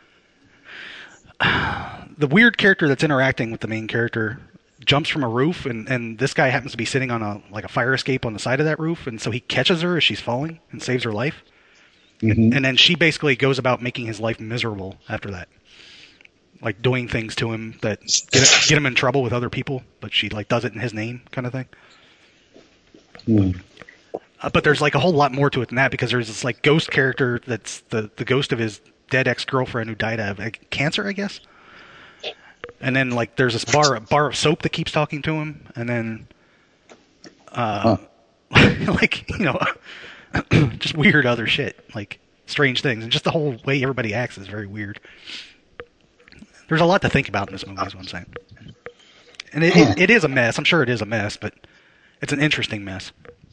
The weird character that's interacting with the main character jumps from a roof, and, and this guy happens to be sitting on a like a fire escape on the side of that roof, and so he catches her as she's falling and saves her life. Mm-hmm. And then she basically goes about making his life miserable after that, like doing things to him that get, get him in trouble with other people, but she like does it in his name, kind of thing. Mm. Uh, but there's like a whole lot more to it than that, because there's this like ghost character that's the, the ghost of his dead ex-girlfriend who died of like, cancer, I guess. And then like there's this bar a bar of soap that keeps talking to him, and then uh, huh. like you know just weird other shit, like strange things, and just the whole way everybody acts is very weird. There's a lot to think about in this movie, is what I'm saying. And it, it, it is a mess. I'm sure it is a mess, but it's an interesting mess.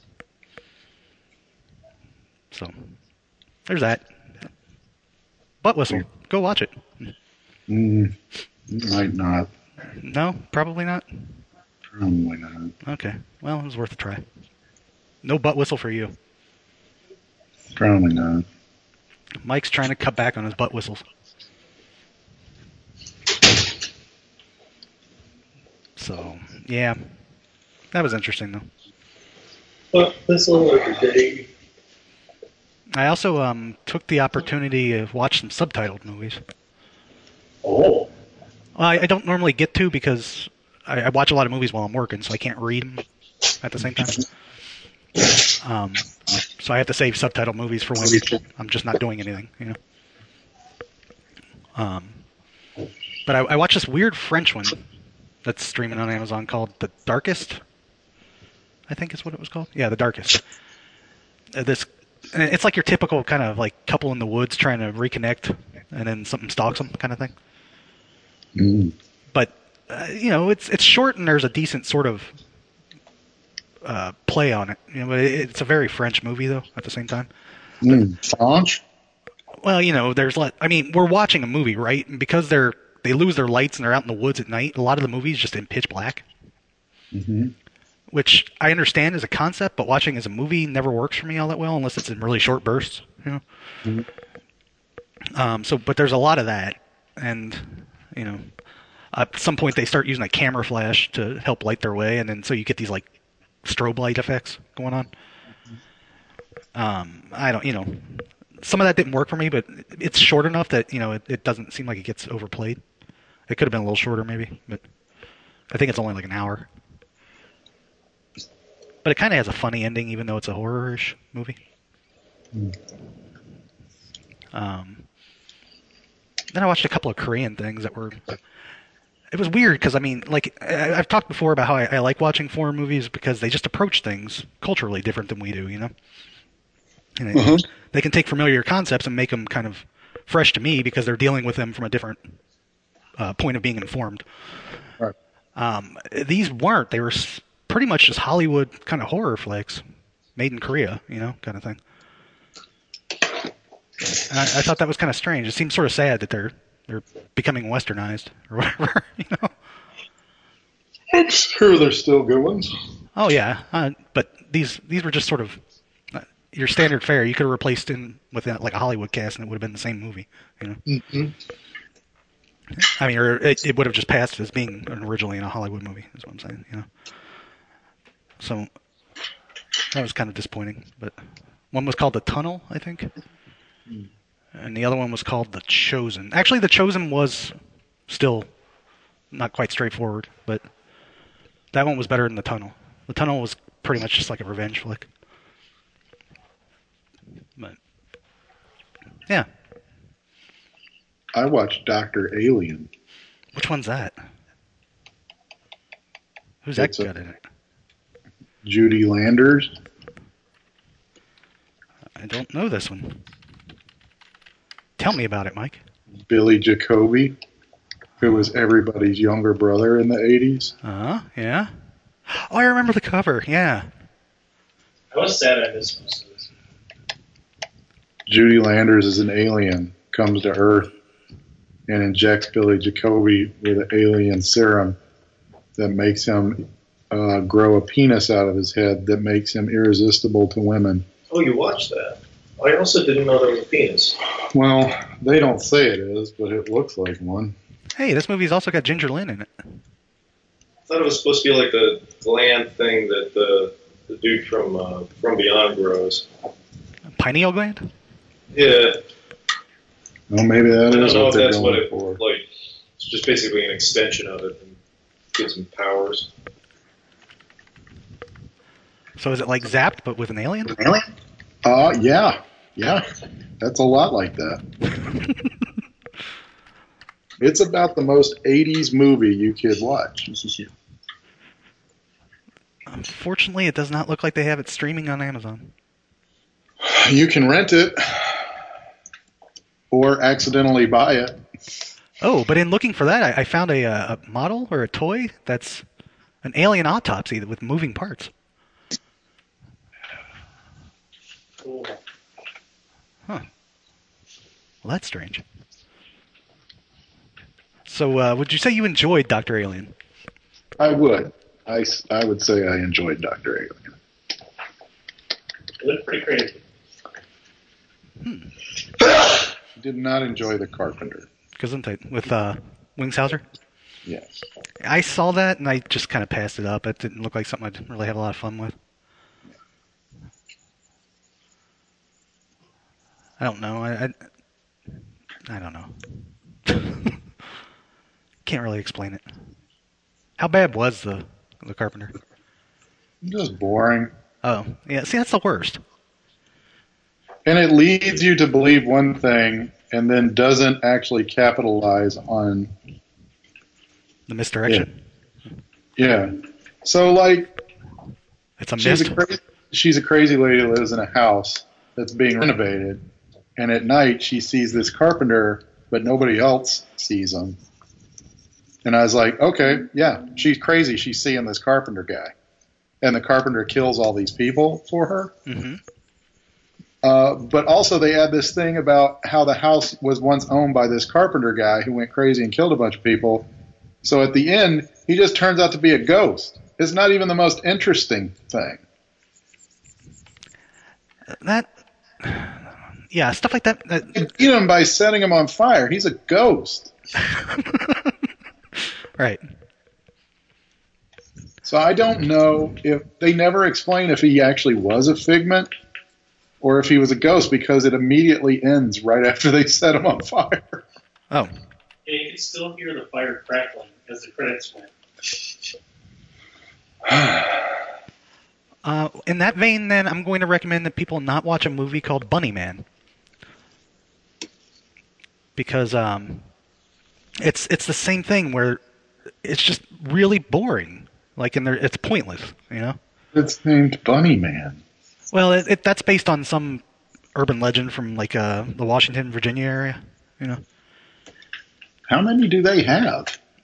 So there's that. Butt Whistle. Go watch it. Mm, might not. No, probably not. Probably not. Okay. Well, it was worth a try. No Butt Whistle for you. Probably not. Mike's trying to cut back on his butt whistles. So, yeah. That was interesting, though. Butt whistle of the day. I also um, took the opportunity to watch some subtitled movies. Oh. Well, I, I don't normally get to, because I, I watch a lot of movies while I'm working, so I can't read them at the same time. Um, so I have to save subtitled movies for when I'm just not doing anything, you know. Um, but I, I watched this weird French one that's streaming on Amazon called The Darkest, I think is what it was called. Yeah, The Darkest. Uh, this, it's like your typical kind of like couple in the woods trying to reconnect, and then something stalks them, kind of thing. Mm. But uh, you know, it's it's short, and there's a decent sort of uh, play on it. You know, but it, it's a very French movie, though. At the same time, mm. French. Well, you know, there's like, I mean, we're watching a movie, right? And because they're they lose their lights and they're out in the woods at night, a lot of the movie's just in pitch black. Mm-hmm. Which I understand as a concept, but watching as a movie never works for me all that well unless it's in really short bursts. You know. Mm-hmm. Um. So, but there's a lot of that, and you know, at some point they start using a camera flash to help light their way, and then so you get these like strobe light effects going on. Um. I don't. You know. Some of that didn't work for me, but it's short enough that, you know, it, it doesn't seem like it gets overplayed. It could have been a little shorter, maybe, but I think it's only like an hour. But it kind of has a funny ending, even though it's a horror-ish movie. Mm. Um, then I watched a couple of Korean things that were... It was weird, because, I mean, like, I, I've talked before about how I, I like watching foreign movies because they just approach things culturally different than we do, you know? And it, uh-huh. They can take familiar concepts and make them kind of fresh to me because they're dealing with them from a different uh, point of being informed. Right. Um, these weren't. They were pretty much just Hollywood kind of horror flicks, made in Korea, you know, kind of thing. And I, I thought that was kind of strange. It seems sort of sad that they're they're becoming westernized or whatever, you know. I'm sure there's still good ones. Oh yeah, uh, but these these were just sort of uh, your standard fare. You could have replaced in with uh, like a Hollywood cast, and it would have been the same movie, you know. Mm-hmm. I mean, or it, it would have just passed as being originally in a Hollywood movie. Is what I'm saying, you know. So that was kind of disappointing. But one was called The Tunnel, I think, and the other one was called The Chosen. Actually, The Chosen was still not quite straightforward, but that one was better than The Tunnel. The Tunnel was pretty much just like a revenge flick. But yeah. I watched Doctor Alien. Which one's that? Who's It's that a- got in it? Judy Landers. I don't know this one. Tell me about it, Mike. Billy Jacoby, who was everybody's younger brother in the eighties. Uh huh. Yeah. Oh, I remember the cover. Yeah. I was sad I missed most of this. Judy Landers is an alien, comes to Earth, and injects Billy Jacoby with an alien serum that makes him uh, grow a penis out of his head that makes him irresistible to women. Oh, you watched that? I also didn't know there was a penis. Well, they don't say it is, but it looks like one. Hey, this movie's also got Ginger Lynn in it. I thought it was supposed to be like the gland thing that the the dude from uh, From Beyond grows. Pineal gland? Yeah, Well, maybe that I don't is know what if they're that's what going it for. like. It's just basically an extension of it and gives him powers. So is it like Zapped, but with an alien? Uh, yeah. Yeah. That's a lot like that. It's about the most eighties movie you could watch. Unfortunately, it does not look like they have it streaming on Amazon. You can rent it or accidentally buy it. Oh, but in looking for that, I, I found a, uh, a model or a toy that's an alien autopsy with moving parts. Cool. Huh. Well, that's strange. So, uh, would you say you enjoyed Doctor Alien? I would. I, s- I would say I enjoyed Doctor Alien. It looked pretty crazy. Did not enjoy The Carpenter. Gesundheit. With uh, Wings Hauser? Yes. I saw that, and I just kind of passed it up. It didn't look like something I'd really have a lot of fun with. I don't know. I, I, I don't know. Can't really explain it. How bad was the the Carpenter? Just boring. Oh, yeah. See, that's the worst. And it leads you to believe one thing and then doesn't actually capitalize on. The misdirection. Yeah. So, like, It's a she's mist. a, crazy, she's a crazy lady who lives in a house that's being renovated. And at night, she sees this carpenter, but nobody else sees him. And I was like, okay, yeah, she's crazy. She's seeing this carpenter guy. And the carpenter kills all these people for her. Mm-hmm. Uh, but also they add this thing about how the house was once owned by this carpenter guy who went crazy and killed a bunch of people. So at the end, he just turns out to be a ghost. It's not even the most interesting thing. That, yeah, stuff like that. that You beat him by setting him on fire. He's a ghost. right. So I don't know if they never explain if he actually was a figment or if he was a ghost because it immediately ends right after they set him on fire. Oh, Yeah, you can still hear the fire crackling as the credits went. uh, in that vein, then I'm going to recommend that people not watch a movie called Bunny Man because um, it's it's the same thing where it's just really boring. Like, and it's pointless, you know. It's named Bunny Man. Well, it, it, that's based on some urban legend from like uh, the Washington, Virginia area, you know. How many do they have?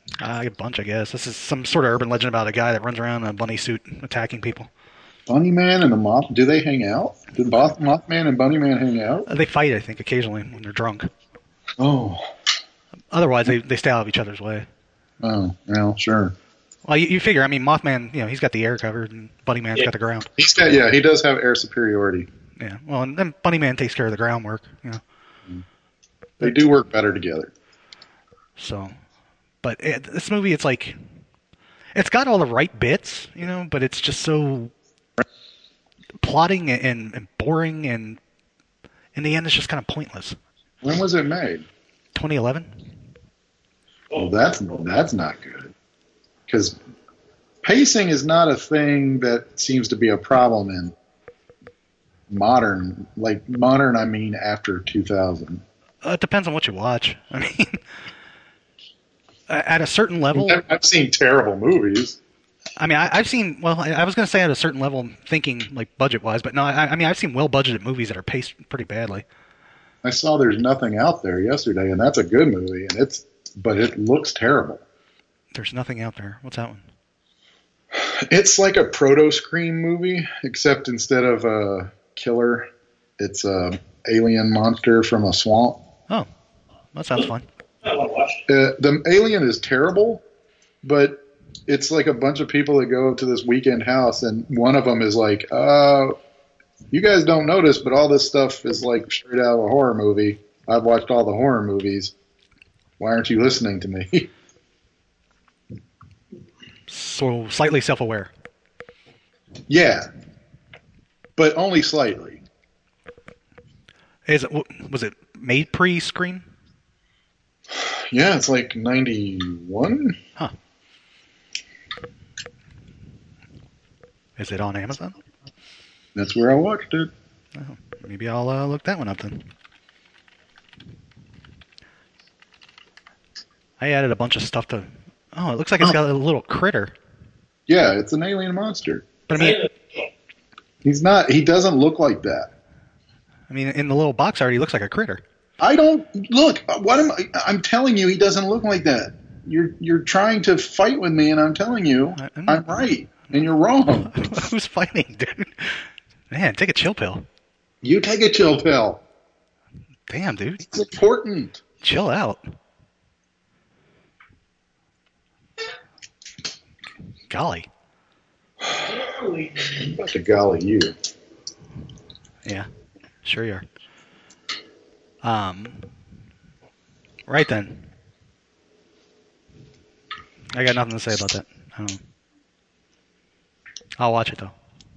Uh, a bunch, I guess. This is some sort of urban legend about a guy that runs around in a bunny suit attacking people. Bunny Man and the Moth, do they hang out? Do Moth, Mothman and Bunny Man hang out? Uh, they fight, I think, occasionally when they're drunk. Oh. Otherwise, they they stay out of each other's way. Oh, well, sure. Well, you, you figure, I mean, Mothman, you know, he's got the air covered, and Bunny Man's Yeah. got the ground. He's got, yeah, he does have air superiority. Yeah, well, and then Bunny Man takes care of the groundwork, you know. They do work better together. So, but it, this movie, it's like, it's got all the right bits, you know, but it's just so plotting and, and boring, and in the end, it's just kind of pointless. When was it made? twenty eleven? Oh, that's that's not good. Because pacing is not a thing that seems to be a problem in modern, like modern, I mean after two thousand. Uh, it depends on what you watch. I mean, at a certain level, I've, I've seen terrible movies. I mean, I, I've seen, well, I, I was going to say at a certain level, thinking like budget-wise, but no, I, I mean, I've seen well-budgeted movies that are paced pretty badly. I saw There's Nothing Out There yesterday, and that's a good movie, and it's but it looks terrible. There's Nothing Out There. What's that one? It's like a proto-Scream movie, except instead of a killer, it's a alien monster from a swamp. Oh, that sounds fun. I want to watch it. Uh, the alien is terrible, but it's like a bunch of people that go to this weekend house, and one of them is like, uh, you guys don't notice, but all this stuff is like straight out of a horror movie. I've watched all the horror movies. Why aren't you listening to me? So slightly self-aware. Yeah, but only slightly. Is it, was it made pre-Scream? Yeah, it's like ninety-one. Huh. Is it on Amazon? That's where I watched it. Oh, maybe I'll uh, look that one up then. I added a bunch of stuff to... Oh, it looks like it's got a little critter. Yeah, it's an alien monster. But I mean, He's not. He doesn't look like that. I mean, in the little box art, he looks like a critter. I don't look. What am I? I'm telling you, he doesn't look like that. You're you're trying to fight with me, and I'm telling you, I- I'm I'm not- right, and you're wrong. Who's fighting, dude? Man, take a chill pill. You take a chill pill. Damn, dude. It's important. Chill out. Golly. About to golly you. Yeah, sure you are. Um, right then. I got nothing to say about that. I don't know. I'll watch it though.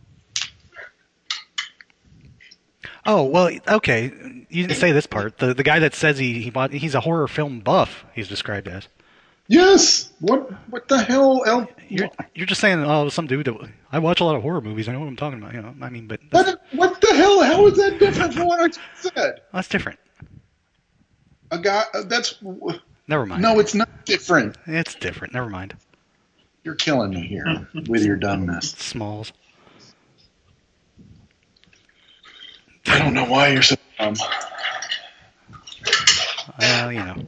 Oh well, okay. You didn't say this part. The the guy that says he he bought, he's a horror film buff. He's described as. Yes. What what the hell? El- You're you're just saying, oh, some dude that I watch a lot of horror movies. I know what I'm talking about. You know, I mean, but that's, what what the hell? How is that different from what I just said? that's different. A guy. uh, That's Never mind. no. It's not different. It's different. Never mind. You're killing me here with your dumbness. Smalls. I don't know why you're so dumb. Uh, you know.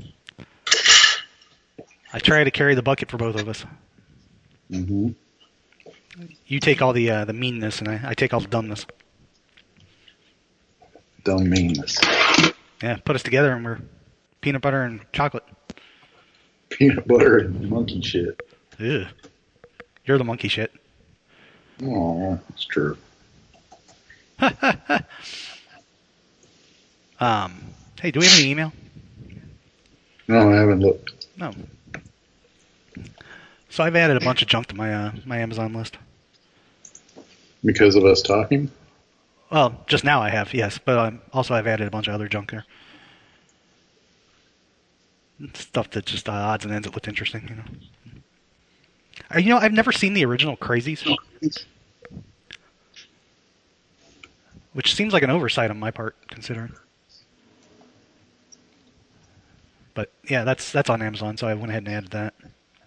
I try to carry the bucket for both of us. Mm-hmm. You take all the uh, the meanness, and I, I take all the dumbness. Dumb meanness. Yeah, put us together, and we're peanut butter and chocolate. Peanut butter and monkey shit. Ew. You're the monkey shit. Oh, it's true. Um. Hey, do we have any email? No, I haven't looked. No. So I've added a bunch of junk to my uh, my Amazon list. Because of us talking? Well, just now I have, yes, but um, also I've added a bunch of other junk there. Stuff that just uh, odds and ends that looked interesting, you know. Uh, you know, I've never seen the original Crazies, which seems like an oversight on my part, considering. But yeah, that's that's on Amazon, so I went ahead and added that.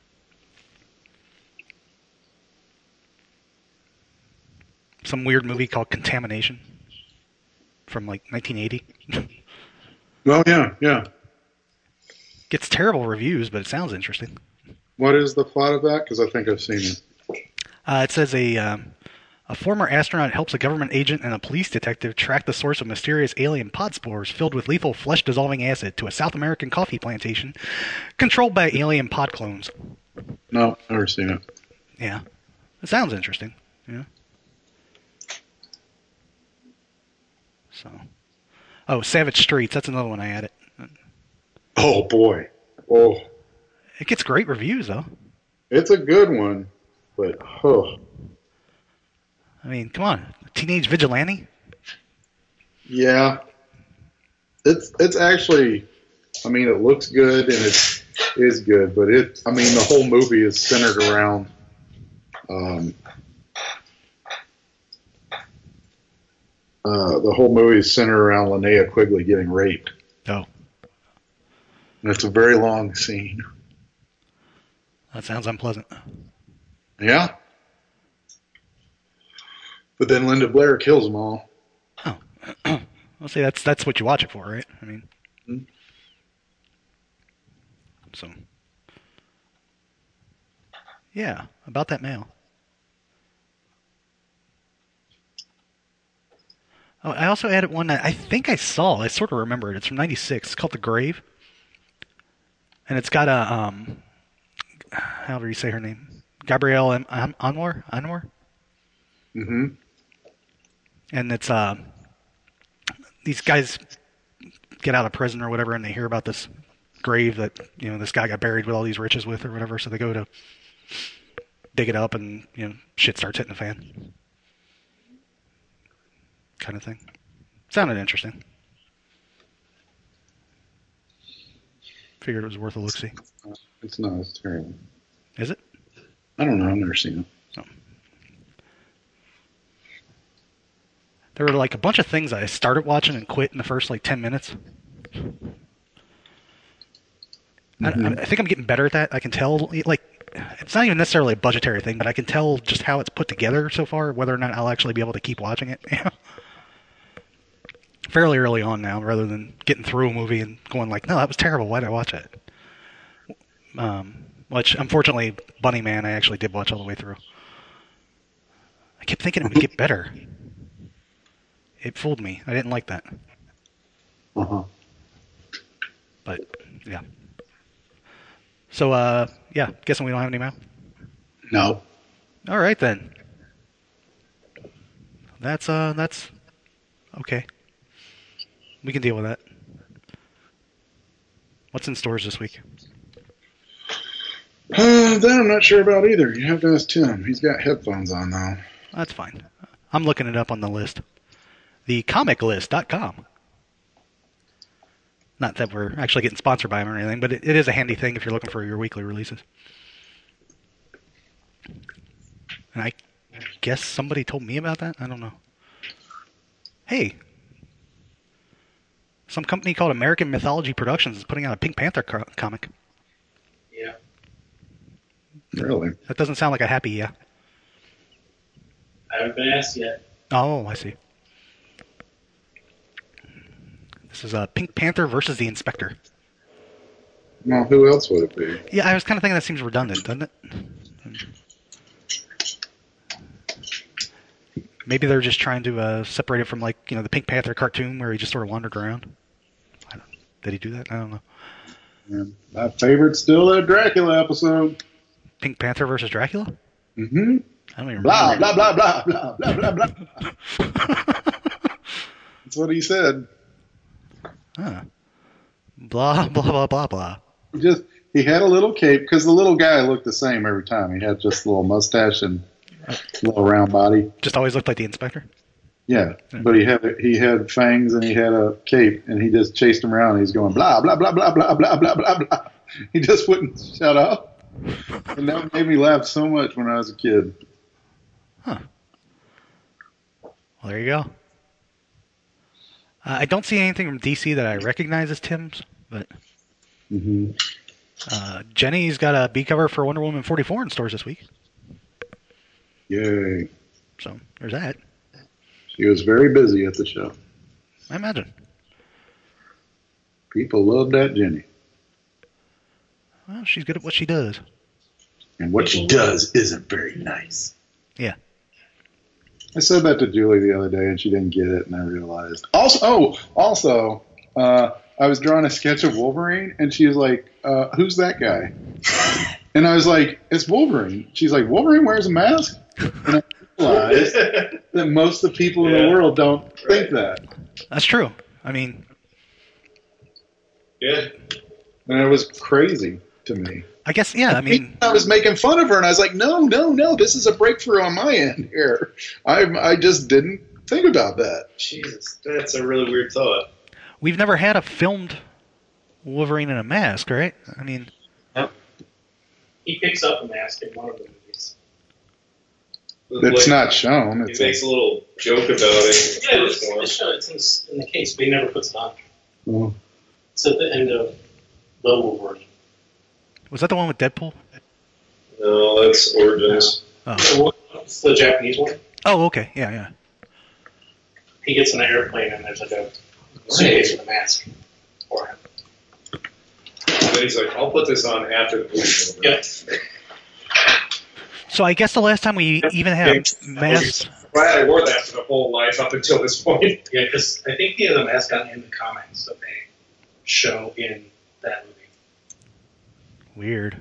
Some weird movie called Contamination from like nineteen eighty. Oh, yeah, yeah. Gets terrible reviews, but it sounds interesting. What is the plot of that? Because I think I've seen it. Uh, it says a um, a former astronaut helps a government agent and a police detective track the source of mysterious alien pod spores filled with lethal flesh-dissolving acid to a South American coffee plantation controlled by alien pod clones. No, never seen it. Yeah, it sounds interesting. Yeah. So, oh, Savage Streets. That's another one I added. Oh boy. Oh, It gets great reviews though. it's a good one, but oh, I mean, come on, Teenage Vigilante. yeah. It's it's actually, I mean, it looks good and it is good, but it, I mean, the whole movie is centered around, um, uh, the whole movie is centered around Linnea Quigley getting raped. Oh, And it's a very long scene. that sounds unpleasant. Yeah. But then Linda Blair kills them all. Oh, well, see, that's that's what you watch it for, right? I mean, Hmm. so yeah, about that male. Oh, I also added one that I think I saw. I sort of remember it. It's from ninety-six. It's called The Grave, and it's got a um, how do you say her name? Gabrielle An- An- Anwar. Anwar. Mm-hmm. And it's uh, these guys get out of prison or whatever, and they hear about this grave that you know this guy got buried with all these riches with or whatever. So they go to dig it up, and you know shit starts hitting the fan, kind of thing. Sounded interesting. Figured it was worth a look see. It's not. It's terrible. Is it? I don't know. I've never seen it. No. There were like a bunch of things I started watching and quit in the first like ten minutes. I, I think I'm getting better at that. I can tell, like, it's not even necessarily a budgetary thing, but I can tell just how it's put together so far, whether or not I'll actually be able to keep watching it. Fairly early on now, rather than getting through a movie and going like, no, that was terrible. Why did I watch it? Um, which, unfortunately, Bunny Man, I actually did watch all the way through. I kept thinking it would get better. It fooled me. I didn't like that. Uh-huh. But, yeah. So, uh, yeah, guessing we don't have any mail? No. All right, then. That's, uh, that's okay. We can deal with that. What's in stores this week? Uh, that I'm not sure about either. You have to ask Tim. He's got headphones on now. That's fine. I'm looking it up on the list. the comic list dot com. Not that we're actually getting sponsored by them or anything, but it, it is a handy thing if you're looking for your weekly releases. And I guess somebody told me about that? I don't know. Hey. Some company called American Mythology Productions is putting out a Pink Panther co- comic. Yeah. Really? That doesn't sound like a happy yeah. I haven't been asked yet. Oh, I see. This is uh, Pink Panther versus the Inspector. Well, who else would it be? Yeah, I was kind of thinking that seems redundant, doesn't it? Maybe they're just trying to uh, separate it from, like, you know, the Pink Panther cartoon where he just sort of wandered around. I don't, did he do that? I don't know. And my favorite's still that Dracula episode. Pink Panther versus Dracula? Mm-hmm. I don't even Blah, remember. blah, blah, blah, blah, blah, blah, blah. That's what he said. Huh. Blah, blah, blah, blah, blah. He just, he had a little cape, because the little guy looked the same every time. He had just a little mustache and a little round body. Just always looked like the Inspector? Yeah, but he had he had fangs and he had a cape, and he just chased him around. And he's going blah blah blah blah blah blah blah blah blah. He just wouldn't shut up, and that made me laugh so much when I was a kid. Huh. Well, there you go. Uh, I don't see anything from D C that I recognize as Tim's, but Mm-hmm. uh, Jenny's got a B cover for Wonder Woman forty-four in stores this week. Yay! So there's that. She was very busy at the show. I imagine. People loved that Jenny. Well, she's good at what she does. And what she does isn't very nice. Yeah. I said that to Julie the other day, and she didn't get it, and I realized. Also, oh, also, uh, I was drawing a sketch of Wolverine, and she was like, uh, who's that guy? And I was like, it's Wolverine. She's like, Wolverine wears a mask? And I realized that most of the people in Yeah. the world don't think that. That's true. I mean, Yeah. And it was crazy to me. I guess, yeah, I mean, I was making fun of her, and I was like, no, no, no, this is a breakthrough on my end here. I I just didn't think about that. Jesus, that's a really weird thought. we've never had a filmed Wolverine in a mask, right? I mean, He picks up a mask in one of the movies. It's Like, not shown. He It's makes a little joke about it. Yeah, it's, it's, shown, it's in, s- in the case, but he never puts it on. well, It's at the end of the Wolverine. was that the one with Deadpool? No, that's Origins. Oh, The one- It's the Japanese one. oh okay, yeah, yeah. He gets in an airplane and there's like a suitcase with a mask for him. But he's like, I'll put this on after the movie. Yep. So I guess the last time we even had a mask, Glad I wore that for the whole life up until this point. Yeah, because I think he has a mascot in the comics that they show in that movie. weird.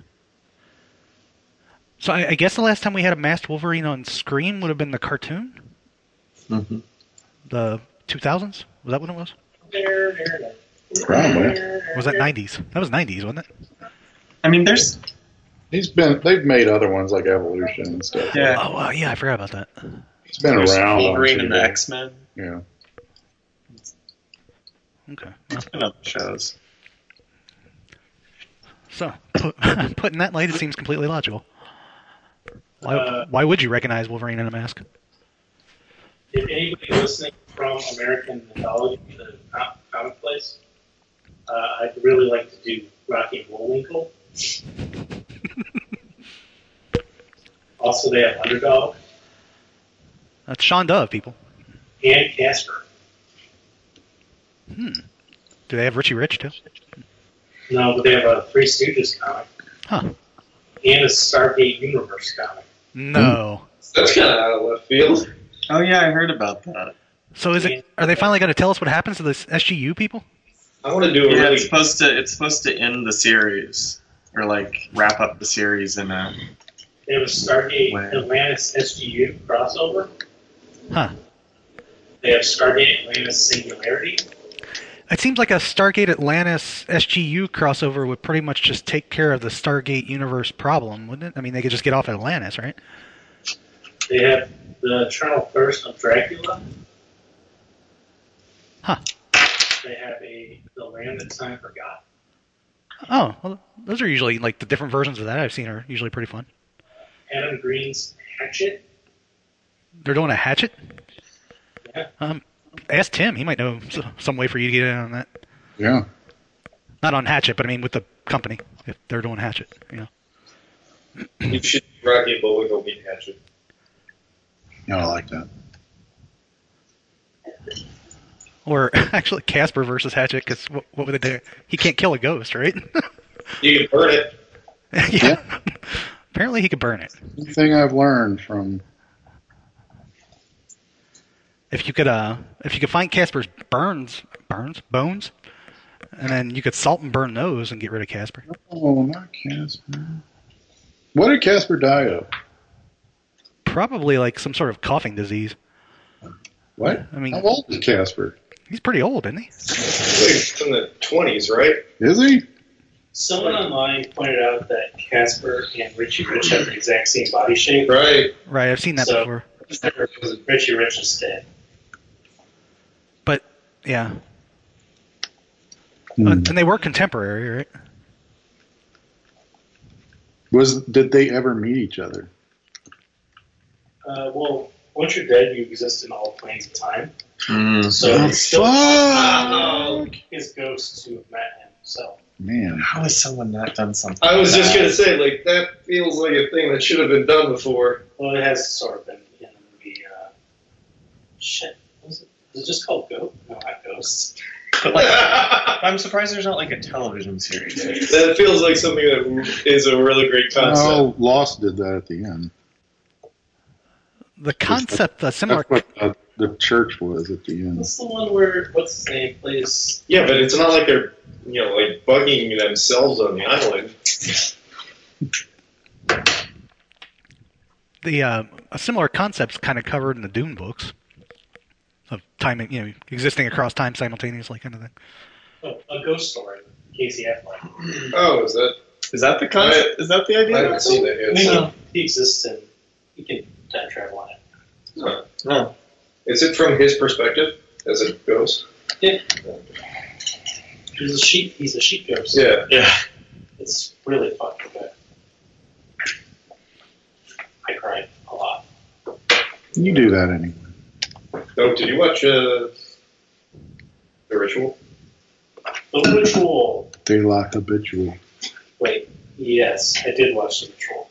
So I, I guess the last time we had a masked Wolverine on screen would have been the cartoon, Mm-hmm. the two thousands. Was that what it was? There, there, there. Probably. Or was that nineties? That was nineties, wasn't it? I mean, there's he's been. They've made other ones like Evolution and stuff. yeah, Oh, uh, yeah, I forgot about that. He's been there's around. Wolverine on and the T V. X Men. Yeah. Okay. It's been other shows. So, put, put in that light, it seems completely logical. Why, Uh, why would you recognize Wolverine in a mask? If anybody listening from American Mythology, the com- comic place, uh, I'd really like to do Rocky and Bullwinkle. Also, they have Underdog That's Sean Dove, people. and Casper. Hmm. Do they have Richie Rich, too? No, but they have a Three Stooges comic Huh. and a Stargate Universe comic. No. That's kind of out of left field. Oh yeah, I heard about that. So is it? Are they finally going to tell us what happens to this S G U people? I want to do a Yeah, really. it's supposed to it's supposed to end the series or like wrap up the series in a. They have a Stargate Wow. Atlantis S G U crossover. Huh. They have Stargate Atlantis Singularity. It seems like a Stargate Atlantis S G U crossover would pretty much just take care of the Stargate universe problem, wouldn't it? I mean, they could just get off at Atlantis, right? They have the Eternal Thirst of Dracula. Huh. They have a The Land That Time Forgot. Oh, well, those are usually, like, the different versions of that I've seen are usually pretty fun. Adam Green's Hatchet. They're doing a Hatchet? Yeah. Um, ask Tim. He might know s- some way for you to get in on that. Yeah. Not on Hatchet, but I mean with the company, if they're doing Hatchet, you know. You should Rocky and Bullwinkle meet Hatchet. No, I like that. Or actually Casper versus Hatchet, because what, what would they do? He can't kill a ghost, right? You can burn it. yeah. Apparently he could burn it. One thing I've learned from If you could, uh, if you could find Casper's burns, burns, bones, and then you could salt and burn those and get rid of Casper. oh, not Casper. What did Casper die of? Probably like some sort of coughing disease. What? I mean- how old is Casper? He's pretty old, isn't he? Like from the twenties, right? Is he? Someone online pointed out that Casper and Richie Rich have the exact same body shape. Right. Right, I've seen that So- before. Richie Rich is dead. But yeah, Hmm. and they were contemporary, right? Was did they ever meet each other? Uh, well, once you're dead, you exist in all planes of time. Mm. So Oh, it's still fuck! his ghosts who have met him. So Man, How has someone not done something? I was like just that? gonna say, like that feels like a thing that should have been done before. well, it has sort of been in the movie. Uh, shit, what was it? Was it just called Goat? No, not Ghosts. But like, I'm surprised there's not like a television series. That feels like something that is a really great concept. Oh, Lost did that at the end. The concept, a similar. That's what uh, the church was at the end. What's the one where what's his name plays? Yeah, but it's not like they're, you know, like bugging themselves on the island. The uh, a similar concept's kind of covered in the Dune books of time, you know, existing across time simultaneously, kind of thing. Oh, a ghost story. Casey Affleck. Oh, is that? Is that the concept? Is that the I idea? haven't seen that I yet. mean, so- he exists and he can time travel on it. Huh. No. Is it from his perspective as a ghost? Yeah. He's a sheep. He's a sheep ghost. Yeah. Yeah. It's really fucking good. I cried a lot. You do that anyway. Oh, did you watch uh, The Ritual? The Ritual. They lock habitual. Wait. Yes, I did watch The Ritual.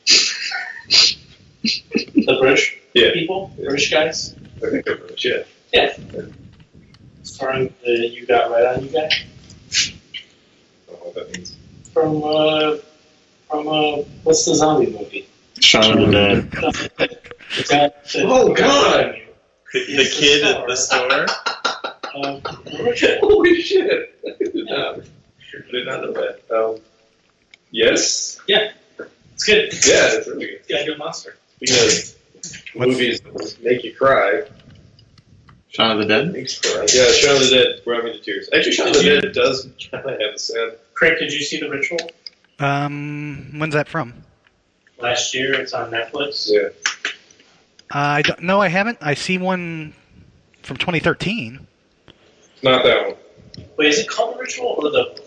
The British Yeah. people, Yeah. British guys. I think they're British, yeah. Yeah. Starring the You Got Right On You guy I don't know what that means. from uh, from uh, what's the zombie movie? Shaun of the Dead. The guy that- Oh, God! The, the kid at the store. Um, The Ritual. Holy shit! I did not, I did not know that. Um, yes? It's good. Yeah, it's really good. Yeah, good monster. Because What's- movies that make you cry. Shaun of the Dead. Makes you cry. Yeah, Shaun of the Dead brought me to tears. Actually, Shaun of the Did you- Dead does kind of have a sad. Craig, did you see The Ritual? Um, when's that from? Last year, it's on Netflix. Yeah. I don't, no, I haven't. I see one from twenty thirteen. Not that one. Wait, is it called The Ritual or the,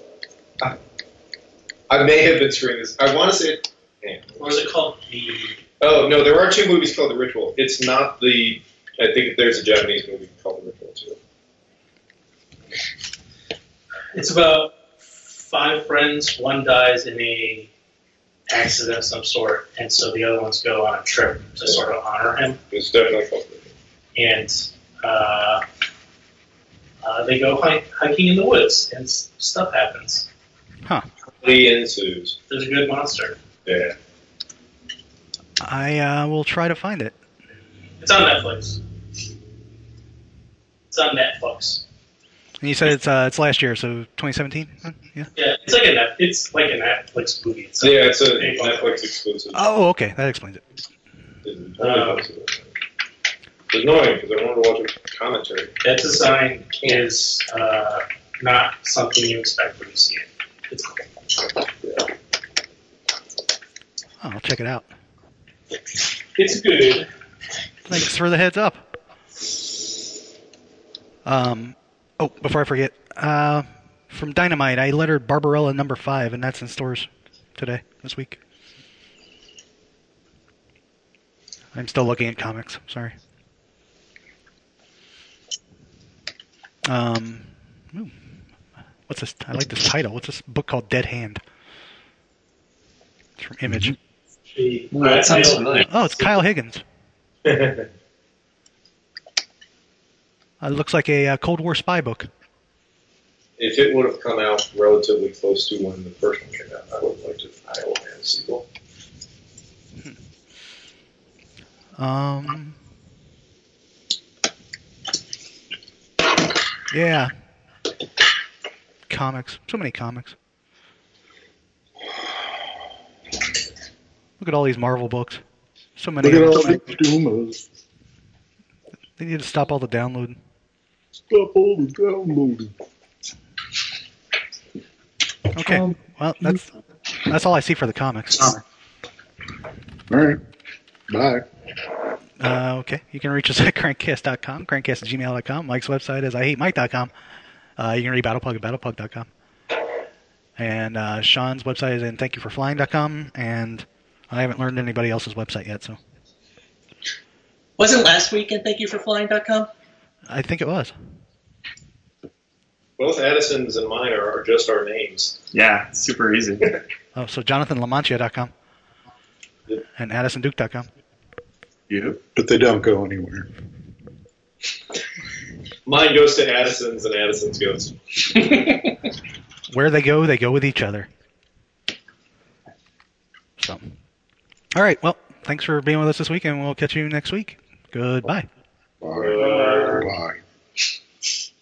I may have been screwing this. I want to say. or is it called the? Oh, no, there are two movies called The Ritual. It's not the. I think there's a Japanese movie called The Ritual, too. It's about five friends. One dies in a accident of some sort, and so the other ones go on a trip to sort of honor him. It's definitely called The Ritual. And uh, uh, they go hike, hiking in the woods, and s- stuff happens. Lee ensues. There's a good monster. Yeah. I uh, will try to find it. It's on Netflix. It's on Netflix. And you said it's uh, it's last year, so twenty seventeen. Huh? Yeah. Yeah, it's like a Net, it's like a Netflix movie. It's Yeah, it's a Hey, Netflix exclusive. Oh, okay, that explains it. It's totally possible. It's annoying because I wanted to watch a commentary. That design is uh, not something you expect when you see it. It's cool. Oh, I'll check it out. It's good. Thanks for the heads up. Um, oh, before I forget, uh, from Dynamite, I lettered Barbarella number five, and that's in stores today, this week. I'm still looking at comics. Sorry. Um, ooh, what's this? I like this title. What's this book called? Dead Hand. It's from Image. The- Ooh, that sounds I- familiar. Oh, it's Kyle Higgins. If Uh, it looks like a uh, Cold War spy book. it would have come out relatively close to when the first one came out, I would have liked it. Iowa Man sequel. Um. Yeah. Comics. So many comics. Look at all these Marvel books. So many. Look at of all them. these Dumas. They need to stop all the downloading. Stop all the downloading. Okay. Um, Well, that's that's all I see for the comics. All right. Bye. Uh, okay. You can reach us at crankcast dot com, crankcast at gmail dot com. Mike's website is I hate mike dot com. Uh, you can read Battleplug at battleplug dot com. And uh, Sean's website is in thank you for flying dot com. And I haven't learned anybody else's website yet, so Wasn't last week at thank you for flying dot com? I think it was. Both Addison's and mine are, are just our names. Yeah, super easy. Oh, so jonathan lamantia dot com Yep. and addison duke dot com. You? But they don't go anywhere. Mine goes to Addison's, and Addison's goes. Where they go, they go with each other. So, all right. Well, thanks for being with us this week, and we'll catch you next week. Goodbye. Bye. Bye.